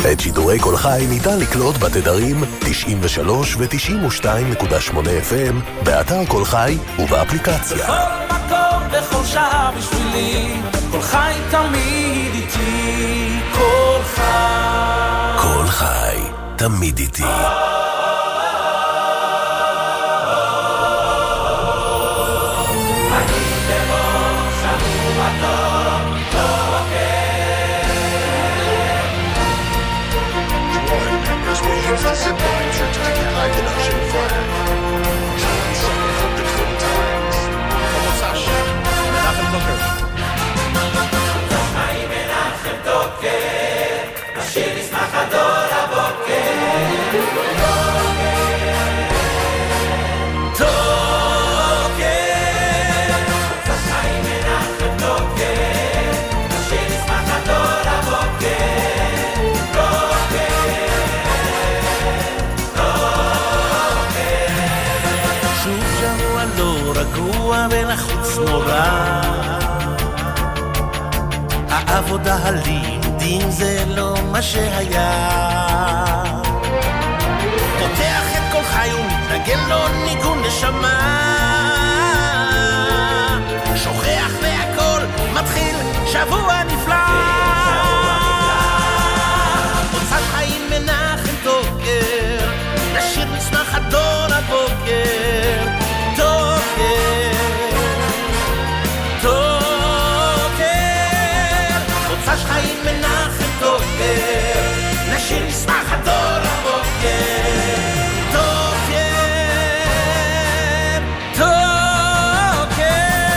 את שידורי כל חי ניתן לקלוט בתדרים 93 ו-92.8 FM, באתר כל חי ובאפליקציה. בכל מקום, בכל שעה בשבילי, כל חי תמיד איתי, כל חי. כל חי, תמיד איתי. ולחוץ נורא, העבודה הלימודים זה לא מה שהיה. פותח את כל חי ומתנגן לו ניגון נשמה, שוכח והכל מתחיל שבוע נפלא. מוצא חיים מנחם תוקר, נשיר מסמך הדור הבוקר. חיים מנחם תוקר, נשיר נשמח הדור הבוקר. תוקר, תוקר.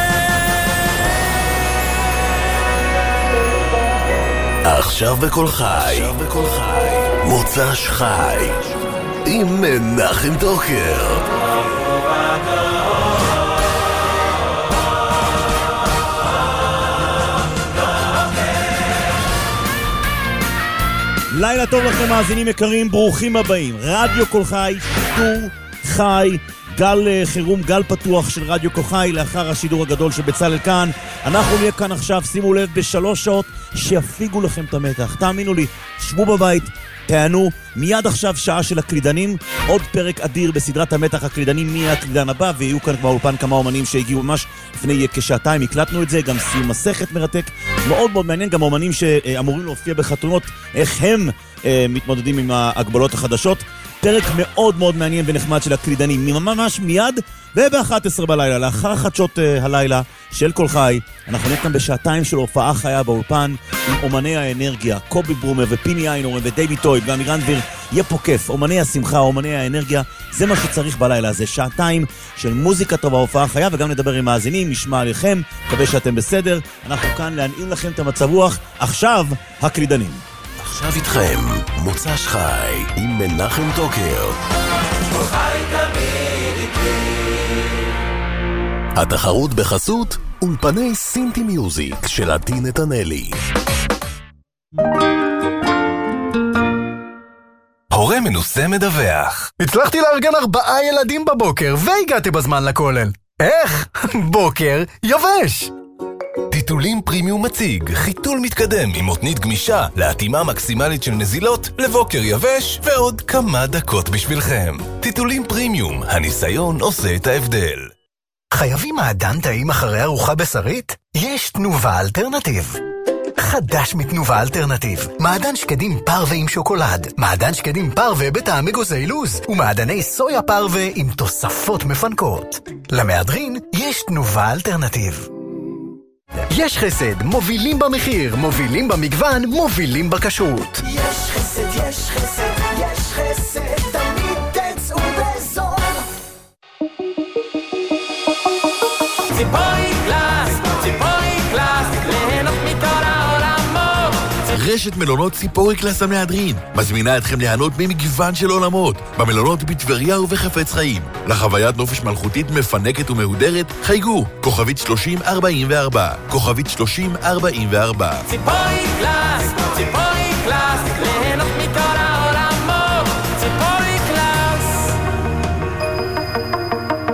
עכשיו בכל חי, מוצ"ש חי עם מנחם תוקר. לילה טוב לכם מאזינים יקרים, ברוכים הבאים. רדיו כל חי, שידור חי, גל חירום, גל פתוח של רדיו כל חי לאחר השידור הגדול של בצלאל כאן. אנחנו נהיה כאן עכשיו, שימו לב, בשלוש שעות שיפיגו לכם את המתח. תאמינו לי, שבו בבית, תענו. מיד עכשיו שעה של הקלידנים, עוד פרק אדיר בסדרת המתח הקלידנים, מי הקלידן הבא, ויהיו כאן כבר אולפן כמה אומנים שהגיעו ממש לפני כשעתיים, הקלטנו את זה, גם סיום מסכת מרתק, מאוד מאוד מעניין, גם אומנים שאמורים להופיע בחתונות, איך הם מתמודדים עם ההגבלות החדשות. פרק מאוד מאוד מעניין ונחמד של הקלידנים, ממש מיד, וב-11 בלילה, לאחר חדשות הלילה של כל חי, אנחנו נהיה כאן בשעתיים של הופעה חיה באולפן, עם אומני האנרגיה, קובי ברומר ופיני איינורן ודייבי טויב ואמירן דביר. יהיה פה כיף, אומני השמחה, אומני האנרגיה, זה מה שצריך בלילה הזה, שעתיים של מוזיקה טובה, הופעה חיה, וגם נדבר עם מאזינים, נשמע עליכם, מקווה שאתם בסדר, אנחנו כאן להנעים לכם את המצב רוח. עכשיו הקלידנים. עכשיו איתכם, מוצ"ש חי עם מנחם תוקר. כל חי תמיד איתי. התחרות בחסות אולפני סינטי מיוזיק של עדי נתנאלי. הורה מנוסה מדווח. הצלחתי לארגן 4 ילדים בבוקר והגעתי בזמן לכולל. איך? בוקר יבש. טיטולים פרימיום מציג חיתול מתקדם עם מותנית גמישה להתאמה מקסימלית של נזילות לבוקר יבש ועוד כמה דקות בשבילכם. טיטולים פרימיום, הניסיון עושה את ההבדל. חייבים מעדן טעים אחרי ארוחה בשרית? יש תנובה אלטרנטיב. חדש מתנובה אלטרנטיב, מעדן שקדים פרווה עם שוקולד, מעדן שקדים פרווה בטעם אגוזי לוז, ומעדני סויה פרווה עם תוספות מפנקות. למהדרין יש תנובה אלטרנטיב. יש חסד, מובילים במחיר, מובילים במגוון, מובילים בכשרות. יש חסד, יש חסד, יש חסד, תמיד תצאו בזול. ציפורי קלאס, ליהנות מכל העולמות. רשת מלונות ציפורי קלאס המהדרין מזמינה אתכם ליהנות ממגוון של עולמות במלונות בטבריה ובחפץ חיים. לחוויית נופש מלכותית מפנקת ומהודרת חייגו כוכבית 3044, כוכבית 3044. ציפורי קלאס, ליהנות מכל העולמות. ציפורי קלאס.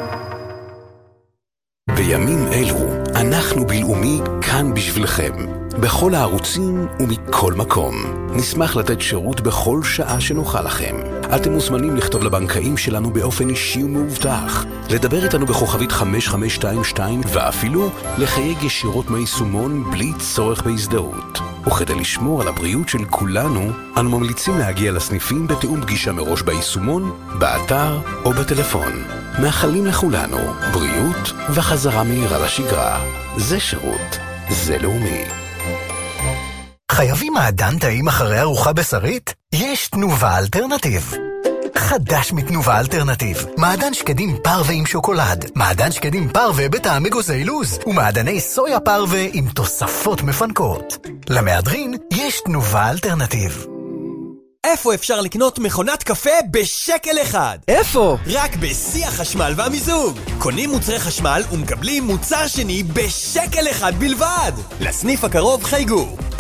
בימים אלו אנחנו בלאומי כאן בשבילכם. בכל הערוצים ומכל מקום. נשמח לתת שירות בכל שעה שנוכל לכם. אתם מוזמנים לכתוב לבנקאים שלנו באופן אישי ומאובטח, לדבר איתנו בכוכבית 5522 ואפילו לחייג ישירות מהיישומון בלי צורך בהזדהות. וכדי לשמור על הבריאות של כולנו, אנו ממליצים להגיע לסניפים בתיאום פגישה מראש ביישומון, באתר או בטלפון. מאחלים לכולנו בריאות וחזרה מהירה לשגרה. זה שירות, זה לאומי. חייבים מעדן טעים אחרי ארוחה בשרית? יש תנובה אלטרנטיב. חדש מתנובה אלטרנטיב. מעדן שקדים פרווה עם שוקולד, מעדן שקדים פרווה בטעם אגוזי לוז, ומעדני סויה פרווה עם תוספות מפנקות. למהדרין יש תנובה אלטרנטיב. איפה אפשר לקנות מכונת קפה בשקל אחד? איפה? רק בשיא החשמל והמיזוג. קונים מוצרי חשמל ומקבלים מוצר שני בשקל אחד בלבד. לסניף הקרוב חייגו 03-504-5000.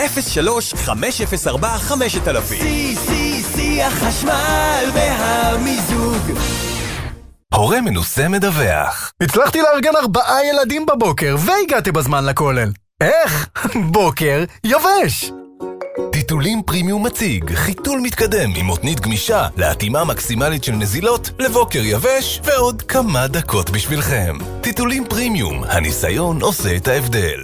שיא החשמל והמיזוג. הורה מנוסה מדווח. הצלחתי לארגן 4 ילדים בבוקר והגעתי בזמן לכולל. איך? בוקר יבש. טיטולים פרימיום מציג חיתול מתקדם עם מותנית גמישה להתאמה מקסימלית של נזילות לבוקר יבש ועוד כמה דקות בשבילכם. טיטולים פרימיום, הניסיון עושה את ההבדל.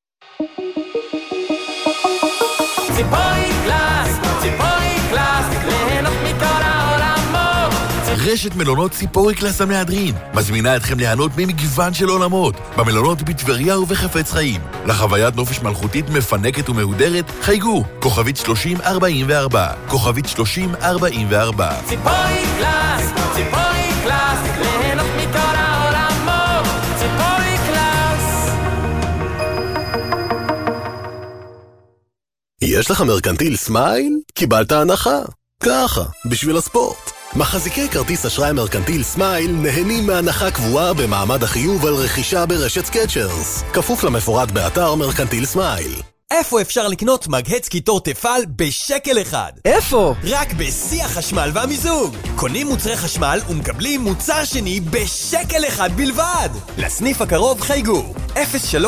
ציפורי קלאס, ליהנות מכל העולמות. רשת מלונות ציפורי קלאס המהדרין מזמינה אתכם ליהנות ממגוון של עולמות במלונות בטבריה ובחפץ חיים. לחוויית נופש מלכותית מפנקת ומהודרת חייגו כוכבית 3044 כוכבית 3044. ציפורי קלאס, ליהנות מכל העולמות. ציפורי קלאס. יש לך מרקנטיל סמייל? קיבלת הנחה. ככה, בשביל הספורט. מחזיקי כרטיס אשראי מרקנטיל סמייל נהנים מהנחה קבועה במעמד החיוב על רכישה ברשת סקצ'רס. כפוף למפורט באתר מרקנטיל סמייל. איפה אפשר לקנות מגהץ קיטור תפל בשקל אחד? איפה? רק בשיא החשמל והמיזוג. קונים מוצרי חשמל ומקבלים מוצר שני בשקל אחד בלבד. לסניף הקרוב חייגו 03-504-5000.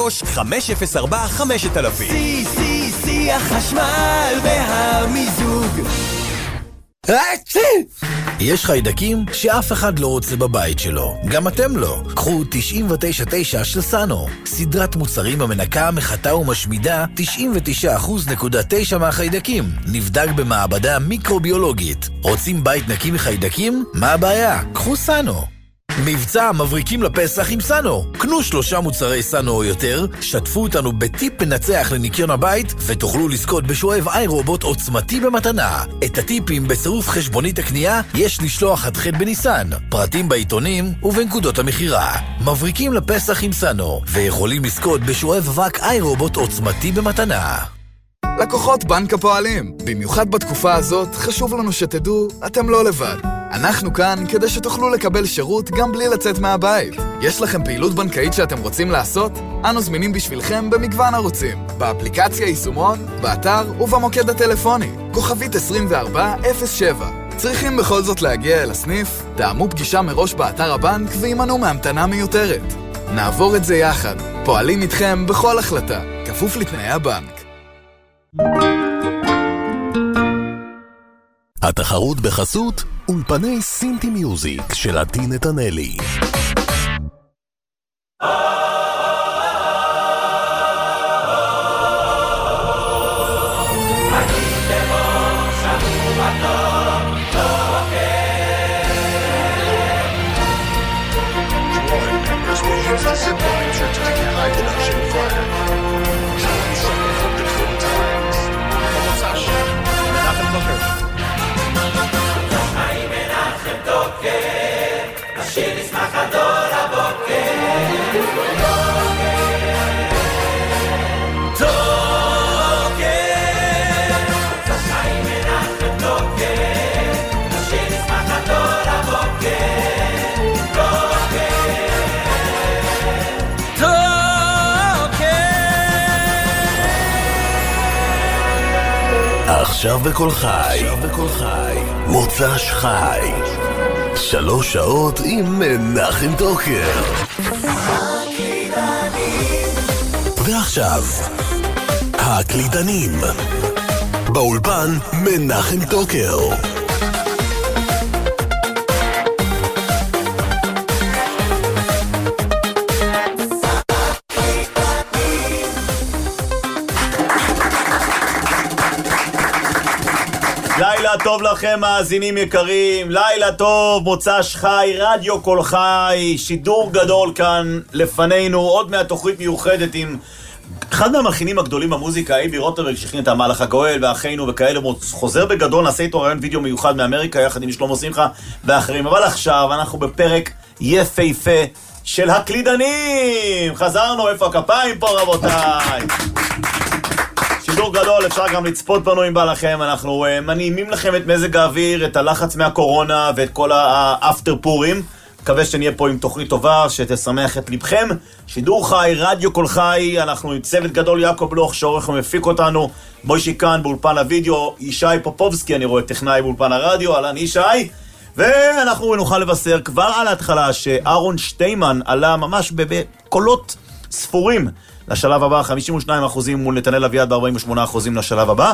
שיא החשמל והמיזוג. יש חיידקים שאף אחד לא רוצה בבית שלו, גם אתם לא. קחו 99.9 של סאנו, סדרת מוצרים המנקה, מחטא ומשמידה 99.9% מהחיידקים. נבדק במעבדה מיקרוביולוגית. רוצים בית נקי מחיידקים? מה הבעיה? קחו סאנו. מבצע מבריקים לפסח עם סאנו. קנו 3 מוצרי סאנו או יותר, שתפו אותנו בטיפ מנצח לניקיון הבית, ותוכלו לזכות בשואב איי-רובוט עוצמתי במתנה. את הטיפים בצירוף חשבונית הקנייה יש לשלוח עד ח' בניסן. פרטים בעיתונים ובנקודות המחירה. מבריקים לפסח עם סאנו, ויכולים לזכות בשואב אבק איי-רובוט עוצמתי במתנה. לקוחות בנק הפועלים, במיוחד בתקופה הזאת חשוב לנו שתדעו, אתם לא לבד. אנחנו כאן כדי שתוכלו לקבל שירות גם בלי לצאת מהבית. יש לכם פעילות בנקאית שאתם רוצים לעשות? אנו זמינים בשבילכם במגוון ערוצים, באפליקציה יישומון, באתר ובמוקד הטלפוני, כוכבית 2407. צריכים בכל זאת להגיע אל הסניף? תאמו פגישה מראש באתר הבנק וימנו מהמתנה מיותרת. נעבור את זה יחד, פועלים איתכם בכל החלטה, כפוף לתנאי הבנק. התחרות בחסות אולפני סינטי מיוזיק של עדי נתנאלי. עכשיו בכל חי, מוצ"ש חי, 3 שעות עם מנחם טוקר. ועכשיו, הקלידנים. באולפן מנחם טוקר. לילה טוב לכם מאזינים יקרים, לילה טוב, מוצ"ש חי, רדיו כל חי, שידור גדול כאן לפנינו, עוד מהתוכנית מיוחדת עם אחד מהמלחינים הגדולים במוזיקה, אייבי רוטנברג, שהכין את המהלך הגואל ואחינו וכאלה, חוזר בגדול, נעשה איתו רעיון וידאו מיוחד מאמריקה יחד עם שלמה שמחה ואחרים. אבל עכשיו אנחנו בפרק יפהפה של הקלידנים. חזרנו, איפה הכפיים פה רבותיי? שידור גדול, אפשר גם לצפות בנו אם בא לכם. אנחנו מנעימים לכם את מזג האוויר, את הלחץ מהקורונה ואת כל האפטר פורים. מקווה שנהיה פה עם תוכנית טובה שתשמח את לבכם. שידור חי, רדיו כל חי, אנחנו עם צוות גדול, יעקב בלוך שעורך ומפיק אותנו, מוישי כאן באולפן הוידאו, ישי פופובסקי, אני רואה טכנאי באולפן הרדיו, אהלן ישי. ואנחנו נוכל לבשר כבר על ההתחלה שאהרון שטיימן עלה ממש בקולות ספורים לשלב הבא, 52% מול נתנאל אביעד ב-48% לשלב הבא.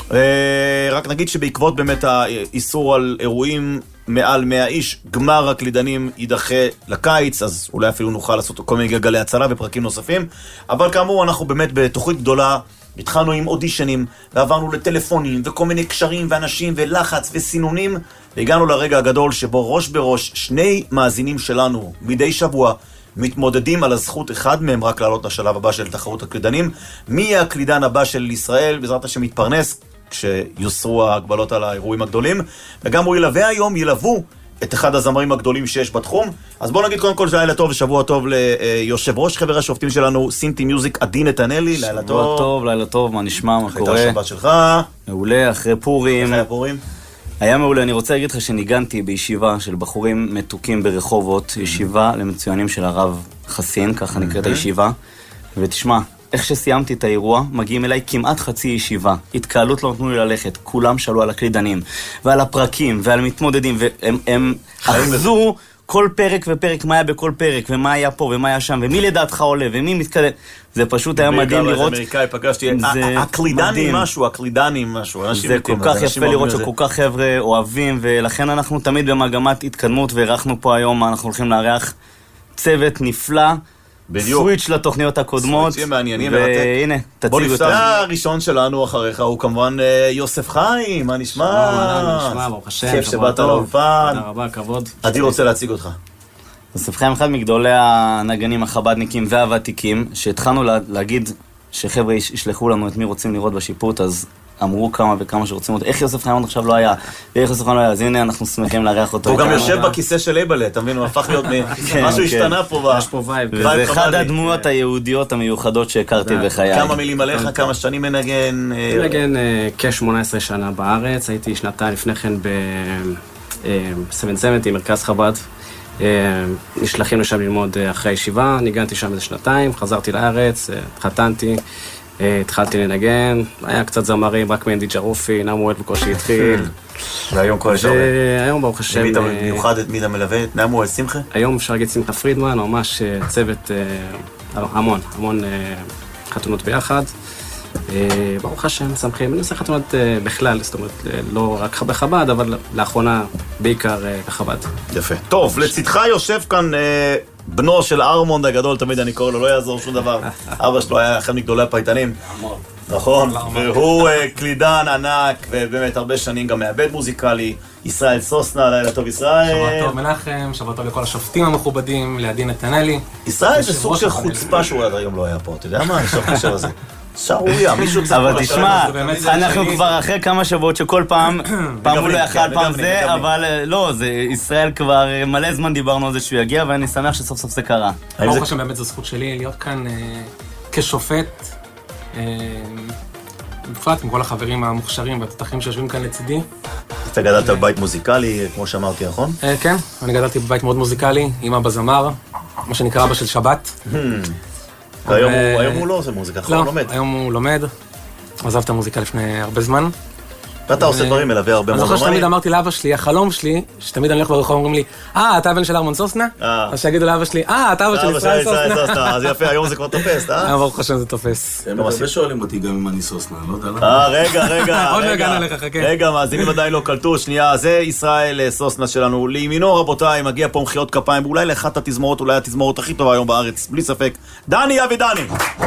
רק נגיד שבעקבות באמת האיסור על אירועים מעל 100 איש, גמר הקלידנים יידחה לקיץ, אז אולי אפילו נוכל לעשות כל מיני גלגלי הצלה ופרקים נוספים. אבל כאמור, אנחנו באמת בתוכנית גדולה, התחלנו עם אודישנים, ועברנו לטלפונים וכל מיני קשרים ואנשים ולחץ וסינונים, והגענו לרגע הגדול שבו ראש בראש שני מאזינים שלנו מדי שבוע מתמודדים על הזכות, אחד מהם רק לעלות לשלב הבא של תחרות הקלידנים. מי יהיה הקלידן הבא של ישראל, בעזרת השם מתפרנס, כשיוסרו ההגבלות על האירועים הגדולים, וגם הוא ילוו את אחד הזמרים הגדולים שיש בתחום. אז בואו נגיד קודם כל לילה טוב ושבוע טוב ליושב ראש חבר השופטים שלנו, סינטי מיוזיק, עדי נתנאלי. לילה טוב. שבוע טוב, לילה טוב, מה נשמע, מה קורה? הייתה שבת שלך? מעולה, אחרי פורים. איך היה פורים? היה מעולה, אני רוצה להגיד לך שניגנתי בישיבה של בחורים מתוקים ברחובות, ישיבה למצוינים של הרב חסין, ככה נקראת הישיבה, ותשמע, איך שסיימתי את האירוע, מגיעים אליי כמעט חצי ישיבה, התקהלות לא נתנו לי ללכת, כולם שאלו על הקלידנים, ועל הפרקים, ועל מתמודדים, והם אחזו כל פרק ופרק, מה היה בכל פרק, ומה היה פה, ומה היה שם, ומי לדעתך עולה, ומי מתקדם. זה פשוט היה מדהים לראות. אמריקאי פגשתי, הקלידנים משהו. זה כל כך יפה לראות שכל כך חבר'ה אוהבים, ולכן אנחנו תמיד במגמת התקדמות, והערכנו פה היום, אנחנו הולכים לארח צוות נפלא, סוויץ' לתוכניות הקודמות, והנה, תציג אותם. בוא נפתח הראשון שלנו אחריך, הוא כמובן יוסף חיים, מה נשמע? מה נשמע, ברוך השם, כיף שבאת לאולפן. תודה רבה, כבוד. עדי רוצה להציג אותך. יוסף חיים אחד מגדולי הנגנים החבדניקים והוותיקים, שהתחלנו להגיד שחבר'ה ישלחו לנו את מי רוצים לראות בשיפוט, אז אמרו כמה וכמה שרוצים לראות. איך יוסף חיים עכשיו לא היה? ואיך יוסף חיים לא היה? אז הנה אנחנו שמחים לארח אותו. הוא גם יושב בכיסא של אייבלה, אתה מבין? הוא הפך להיות משהו השתנה פה. יש פה וייב. וזה אחד הדמויות היהודיות המיוחדות שהכרתי בחיי. כמה מילים עליך, כמה שנים מנגן? מנגן כ-18 שנה בארץ, הייתי שנתיים לפני כן ב-770, מרכז חב"ד. נשלחים לשם ללמוד אחרי הישיבה, ניגנתי שם איזה שנתיים, חזרתי לארץ, התחתנתי, התחלתי לנגן, היה קצת זמרים, רק מנדי ג'רופי, נמואל בקושי התחיל. והיום כל השאר. היום ברוך השם. במיוחד את מי אתה מלווה? נמואל שמחה? היום אפשר להגיד שמחה פרידמן, ממש צוות המון חתונות ביחד. ברוך השם, שמחים. אני עושה חתונות בכלל, זאת אומרת, לא רק בחב"ד, אבל לאחרונה בעיקר בחב"ד. יפה. טוב, לצדך יושב כאן בנו של ארמונד הגדול, תמיד אני קורא לו, לא יעזור שום דבר. אבא שלו היה אחד מגדולי הפייטנים. נכון, והוא קלידן ענק, ובאמת הרבה שנים גם מעבד מוזיקלי. ישראל סוסנה, לילה טוב ישראל. שבוע טוב מנחם, שבוע טוב לכל השופטים המכובדים, לעדי נתנאלי. ישראל זה סוג של חוצפה שהוא עד היום לא היה פה, אתה יודע מה? אני שוב חושב על זה. שערוריה, מישהו צריך... אבל תשמע, אנחנו כבר אחרי כמה שבועות שכל פעם הוא לא יכל, פעם זה, אבל לא, ישראל כבר מלא זמן דיברנו על זה שהוא יגיע, ואני שמח שסוף סוף זה קרה. ברוך השם, באמת זו זכות שלי להיות כאן כשופט, בפרט עם כל החברים המוכשרים והתותחים שיושבים כאן לצידי. אתה גדלת בבית מוזיקלי, כמו שאמרתי, נכון? כן, אני גדלתי בבית מאוד מוזיקלי, עם אבא זמר, מה שנקרא אבא של שבת. היום הוא לא עושה מוזיקה, הוא לומד. היום הוא לומד, עזב את המוזיקה לפני הרבה זמן. ואתה עושה דברים, מלווה הרבה מאוד. אני זוכר שתמיד אמרתי לאבא שלי, החלום שלי, שתמיד אני הולך ברחוב, אומרים לי, אתה הבן של ארמון סוסנה? אז שיגידו לאבא שלי, אתה אבא של ישראל סוסנה. אז יפה, היום זה כבר תופס, ברוך השם זה תופס. הם הרבה שואלים אותי גם אם אני סוסנה, לא יודע למה. רגע. עוד לא הגענו לך, חכה. רגע, מאזינים עדיין לא קלטו, שנייה, זה ישראל סוסנה שלנו. לימינו, רבותיי, מגיע פה מחיאות כפיים, ואולי לאחת התזמורות, אולי התזמורות הכי טובה היום בארץ, בלי ספק. דני אבידני.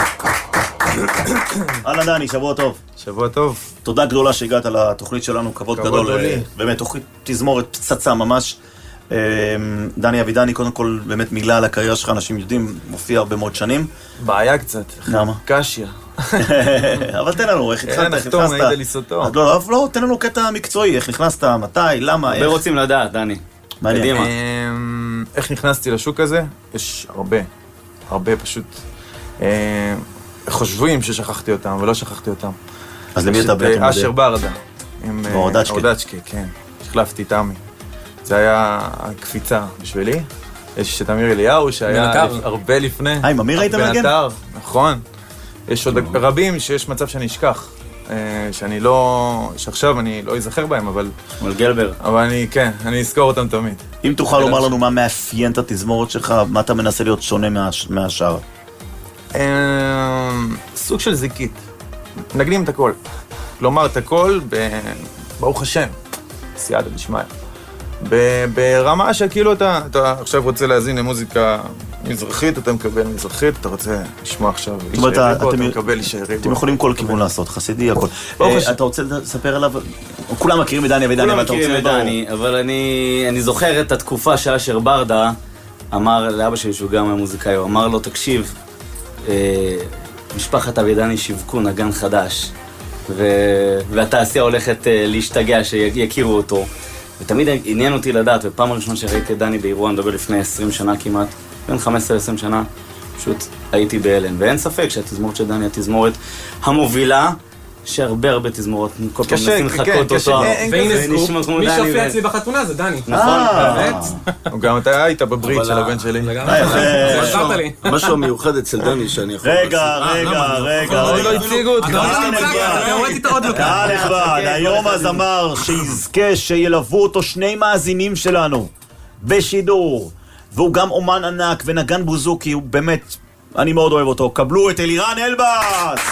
אהלן דני, שבוע טוב. שבוע טוב. תודה גדולה שהגעת לתוכנית שלנו, כבוד גדול. באמת, תוכנית תזמורת פצצה ממש. דני אבידני, קודם כל, באמת מילה על הקריירה שלך, אנשים יודעים, מופיע הרבה מאוד שנים. בעיה קצת. למה? קשיה. אבל תן לנו, איך התחלת, איך נחתום, נכנסת? היית לי סוטו. לא, תן לנו קטע מקצועי, איך נכנסת, מתי, למה, איך? ורוצים לדעת, דני. מעניין. איך נכנסתי לשוק הזה? יש הרבה פשוט חושבים ששכחתי אותם, ולא שכחתי אותם. אז למי אתה בעצם מודה? אשר ברדה. עם אורדצ'קי, כן. החלפתי את עמי. זה היה הקפיצה בשבילי. יש את אמיר אליהו שהיה הרבה לפני. עם אמיר היית מנגן? נכון. יש עוד רבים שיש מצב שאני אשכח. שעכשיו אני לא אזכר בהם, אבל גלבר. אבל אני אזכור אותם תמיד. אם תוכל לומר לנו מה מאפיין את התזמורת שלך, מה אתה מנסה להיות שונה מהשאר? סוג של זיקית. מנגנים את הכל. כלומר, את הכל ברוך השם. סייעתא דשמיא. ברמה שכאילו אתה עכשיו רוצה להאזין למוזיקה מזרחית, אתה מקבל מזרחית, אתה רוצה לשמוע עכשיו אישי ריבו, אתה מקבל אישי ריבו. אתם יכולים כל כיוון לעשות, חסידי, הכל. אתה רוצה לספר עליו? כולם מכירים את דני אבידני, אבל אתה רוצה לדבר? כולם מכירים את דני, אבל אני זוכר את התקופה שאשר ברדה אמר לאבא שלי, שהוא גם המוזיקאי, הוא אמר לו, תקשיב, משפחת אבידני שיווקו נגן חדש, והתעשייה הולכת להשתגע שיכירו אותו. ותמיד עניין אותי לדעת, ופעם הראשונה שראיתי את דני באירוע, נדבר לפני 20 שנה כמעט, בין 15-20 שנה, פשוט הייתי בהלם. ואין ספק שהתזמורת של דני התזמורת המובילה, שהרבה תזמורות, כל פעם נסים לחכות אותו. והנה סקופ, מי שהופיע אצלי בחתונה זה דני. נכון, באמת. גם אתה היית בברית של הבן שלי. משהו מיוחד אצל דני שאני יכול... רגע. עוד לא הציגו אותך. קהל נכבד, היום הזמר שיזכה שילוו אותו שני מאזינים שלנו בשידור, והוא גם אומן ענק ונגן בוזוקי, הוא באמת, אני מאוד אוהב אותו. קבלו את אלירן אלבאס.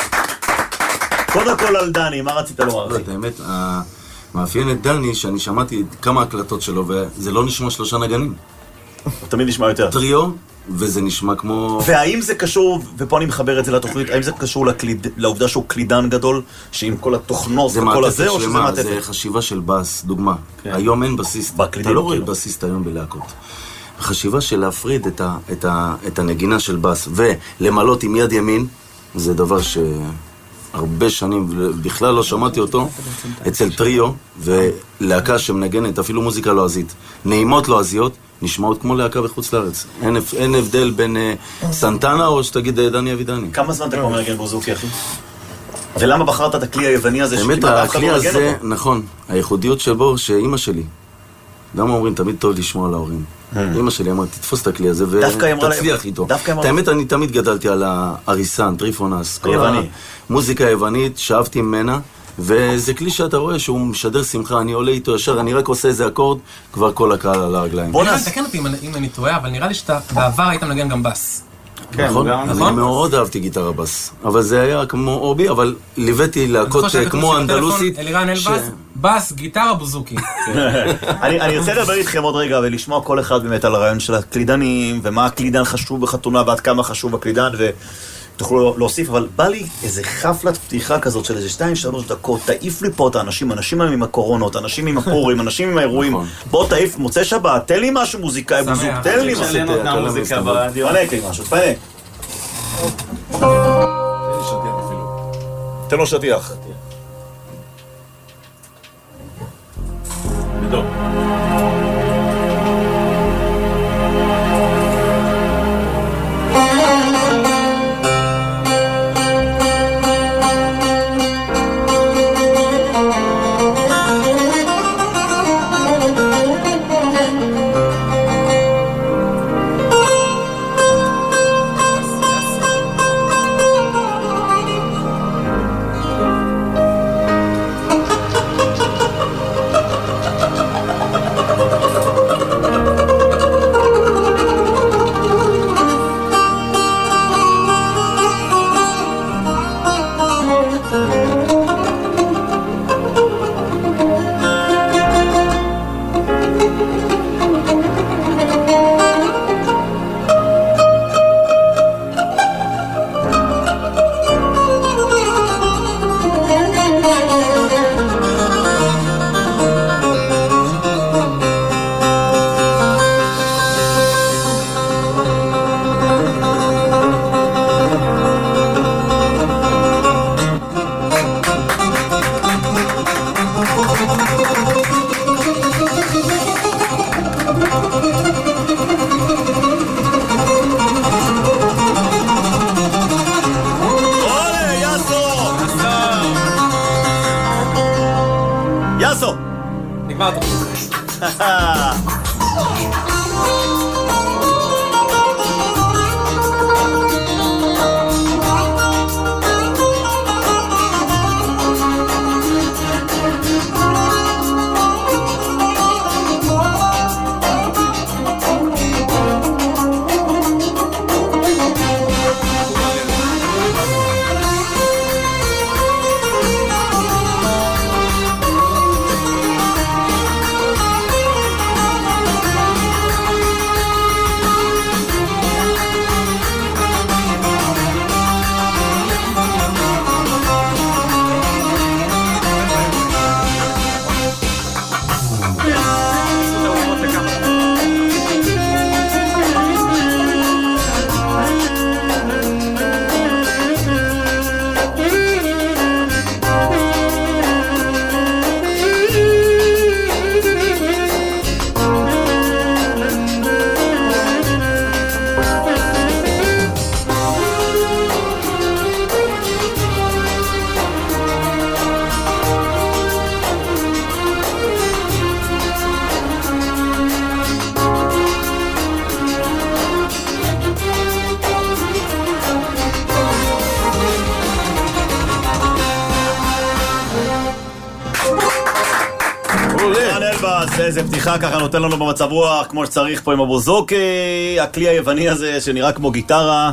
קודם כל על דני, מה רצית לומר? לא, האמת, מאפיין את דני שאני שמעתי כמה הקלטות שלו, וזה לא נשמע 3 נגנים. תמיד נשמע יותר. טריו, וזה נשמע כמו... והאם זה קשור, ופה אני מחבר את זה לתוכנית, האם זה קשור לעובדה שהוא קלידן גדול, שעם כל התוכנות וכל הזה, או שזה מעטפת? זה חשיבה של בס, דוגמה. היום אין בסיסט. אתה לא רואה בסיסט היום בלהקות. החשיבה של להפריד את הנגינה של בס, ולמלות עם יד ימין, זה דבר הרבה שנים, בכלל לא שמעתי אותו, אצל טריו, ולהקה שמנגנת, אפילו מוזיקה לועזית. נעימות לועזיות, נשמעות כמו להקה בחוץ לארץ. אין הבדל בין סנטנה או שתגיד דני אבידני. כמה זמן אתה כבר מנגן בוזוקי, אחי? ולמה בחרת את הכלי היווני הזה באמת, הכלי הזה, נכון, הייחודיות שבו, שאימא שלי, גם אומרים, תמיד טוב לשמוע על ההורים. אמא שלי אמרה, תתפוס את הכלי הזה ותצליח איתו. האמת, אני תמיד גדלתי על האריסן, טריפונס, מוזיקה יוונית, שאבתי ממנה, וזה כלי שאתה רואה שהוא משדר שמחה, אני עולה איתו ישר, אני רק עושה איזה אקורד, כבר כל הקהל על הרגליים. בוא נתקן אותי אם אני טועה, אבל נראה לי שאתה בעבר היית מנגן גם בס. נכון, אני מאוד אהבתי גיטרה בס, אבל זה היה כמו אובי, אבל ליוויתי להקות כמו אנדלוסית. אלירן אלבאס, בס, גיטרה, בוזוקי. אני רוצה לדבר איתכם עוד רגע ולשמוע כל אחד באמת על הרעיון של הקלידנים, ומה הקלידן חשוב בחתונה ועד כמה חשוב הקלידן, ותוכלו להוסיף, אבל בא לי איזה חפלת פתיחה כזאת של איזה 2-3 דקות, תעיף לי פה את האנשים, אנשים עם הקורונות, אנשים עם הפורים, אנשים עם האירועים, בוא תעיף, מוצא שבת, תן לי משהו מוזיקאי בוזוק, תן לי מוזיקה ברדיו. תפנק לי משהו, תפנק. תן לו שטיח. בדיוק. נגמר התוכנית. איזה פתיחה ככה נותן לנו במצב רוח כמו שצריך פה עם הבוזוקי, הכלי היווני הזה שנראה כמו גיטרה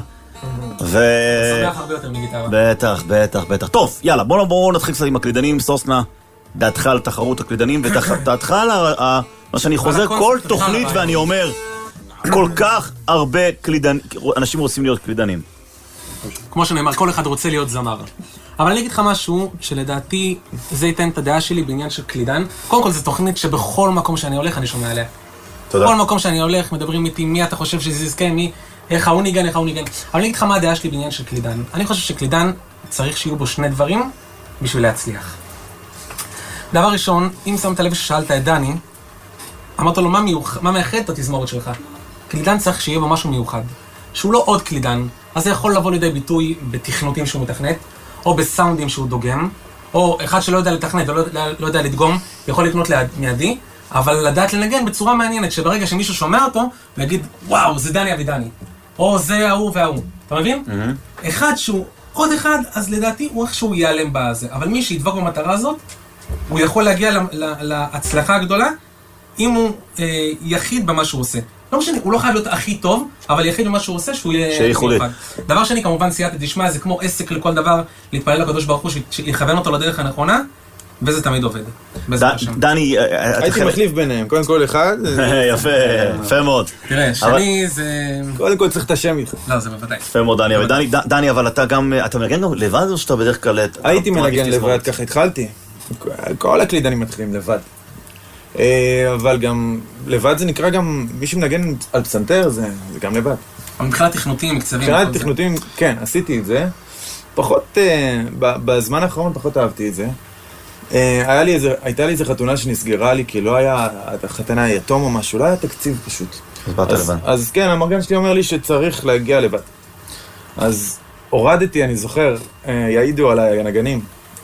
שמח הרבה יותר מגיטרה. בטח. טוב, יאללה, בואו נתחיל קצת עם הקלידנים. סוסנה, דעתך על תחרות הקלידנים ודעתך על מה שאני חוזר כל תוכנית ואני אומר, כל כך הרבה אנשים רוצים להיות קלידנים. כמו שנאמר, כל אחד רוצה להיות זמר. אבל אני אגיד לך משהו שלדעתי זה ייתן את הדעה שלי בעניין של קלידן. קודם כל זו תוכנית שבכל מקום שאני הולך אני שומע עליה. תודה. כל מקום שאני הולך מדברים איתי מי אתה חושב שזה יזכה, איך הוא ניגן. אבל אני אגיד לך מה הדעה שלי בעניין של קלידן. אני חושב שקלידן צריך שיהיו בו שני דברים בשביל להצליח. דבר ראשון, אם שמת לב ששאלת את דני, אמרת לו מה מאחד את התזמורת שלך? קלידן צריך שיהיה בו משהו מיוחד. שהוא לא עוד קלידן, אז זה יכול לבוא לידי ביטוי בתכנותים שהוא מתכנת, או בסאונדים שהוא דוגם, או אחד שלא יודע לתכנת ולא יודע לדגום, יכול לקנות מידי, אבל לדעת לנגן בצורה מעניינת, שברגע שמישהו שומע אותו, ויגיד, וואו, זה דני אבידני, או זה ההוא וההוא. אתה מבין? אחד שהוא עוד אחד, אז לדעתי הוא איכשהו ייעלם בזה. אבל מי שידבק במטרה הזאת, הוא יכול להגיע להצלחה הגדולה, אם הוא יחיד במה שהוא עושה. לא משנה, הוא לא חייב להיות הכי טוב, אבל יחיד במה שהוא עושה, שהוא יהיה מיוחד. דבר שני, כמובן, סייעתא דשמיא, זה כמו עסק לכל דבר, להתפלל לקדוש ברוך הוא, שיכוון אותו לדרך הנכונה, וזה תמיד עובד. דני, הייתי מחליף ביניהם, קודם כל אחד. יפה מאוד. תראה, שני זה... קודם כל צריך את השם איתך. לא, זה בוודאי. יפה מאוד, דני, אבל אתה גם, אתה מנגן לבד או שאתה בדרך כלל... הייתי מנגן לבד, ככה התחלתי. כל הקלידנים מתחילים לבד. אבל גם לבד זה נקרא גם, מי שמנגן על פסנתר זה גם לבד. אבל מבחינת תכנותים, מקצבים. מבחינת תכנותים, כן, עשיתי את זה. פחות, בזמן האחרון פחות אהבתי את זה. הייתה לי איזו חתונה שנסגרה לי, כי לא היה, החתנה יתום או משהו, לא היה תקציב פשוט. אז באת לבד. אז כן, המרגן שלי אומר לי שצריך להגיע לבד. אז הורדתי, אני זוכר, יעידו עליי הנגנים.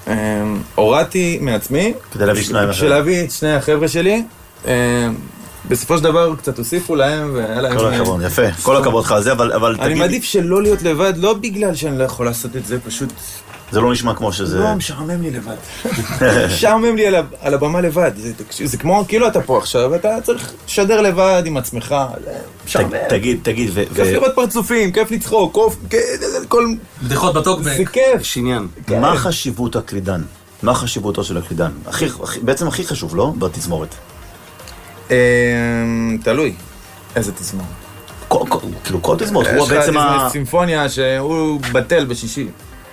הורדתי מעצמי כדי להביא שניים אחרים. להביא את שני החבר'ה שלי. בסופו של דבר קצת הוסיפו להם כל הכבוד, יפה, כל הכבוד לך על זה, אבל אני מעדיף שלא להיות לבד, לא בגלל שאני לא יכול לעשות את זה, פשוט זה לא נשמע כמו שזה... לא, משעמם לי לבד. משעמם לי על הבמה לבד. זה כמו, כאילו אתה פה עכשיו, אתה צריך לשדר לבד עם עצמך. תגיד, כיף לראות פרצופים, כיף לצחוק, כל... בדיחות בטוקבק. זה כיף. שניין. מה חשיבות הקלידן? מה חשיבותו של הקלידן? בעצם הכי חשוב, לא? בתזמורת. תלוי. איזה תזמורת? כאילו כל תזמורת. יש לך תזמורת סימפוניה שהוא בטל בשישי.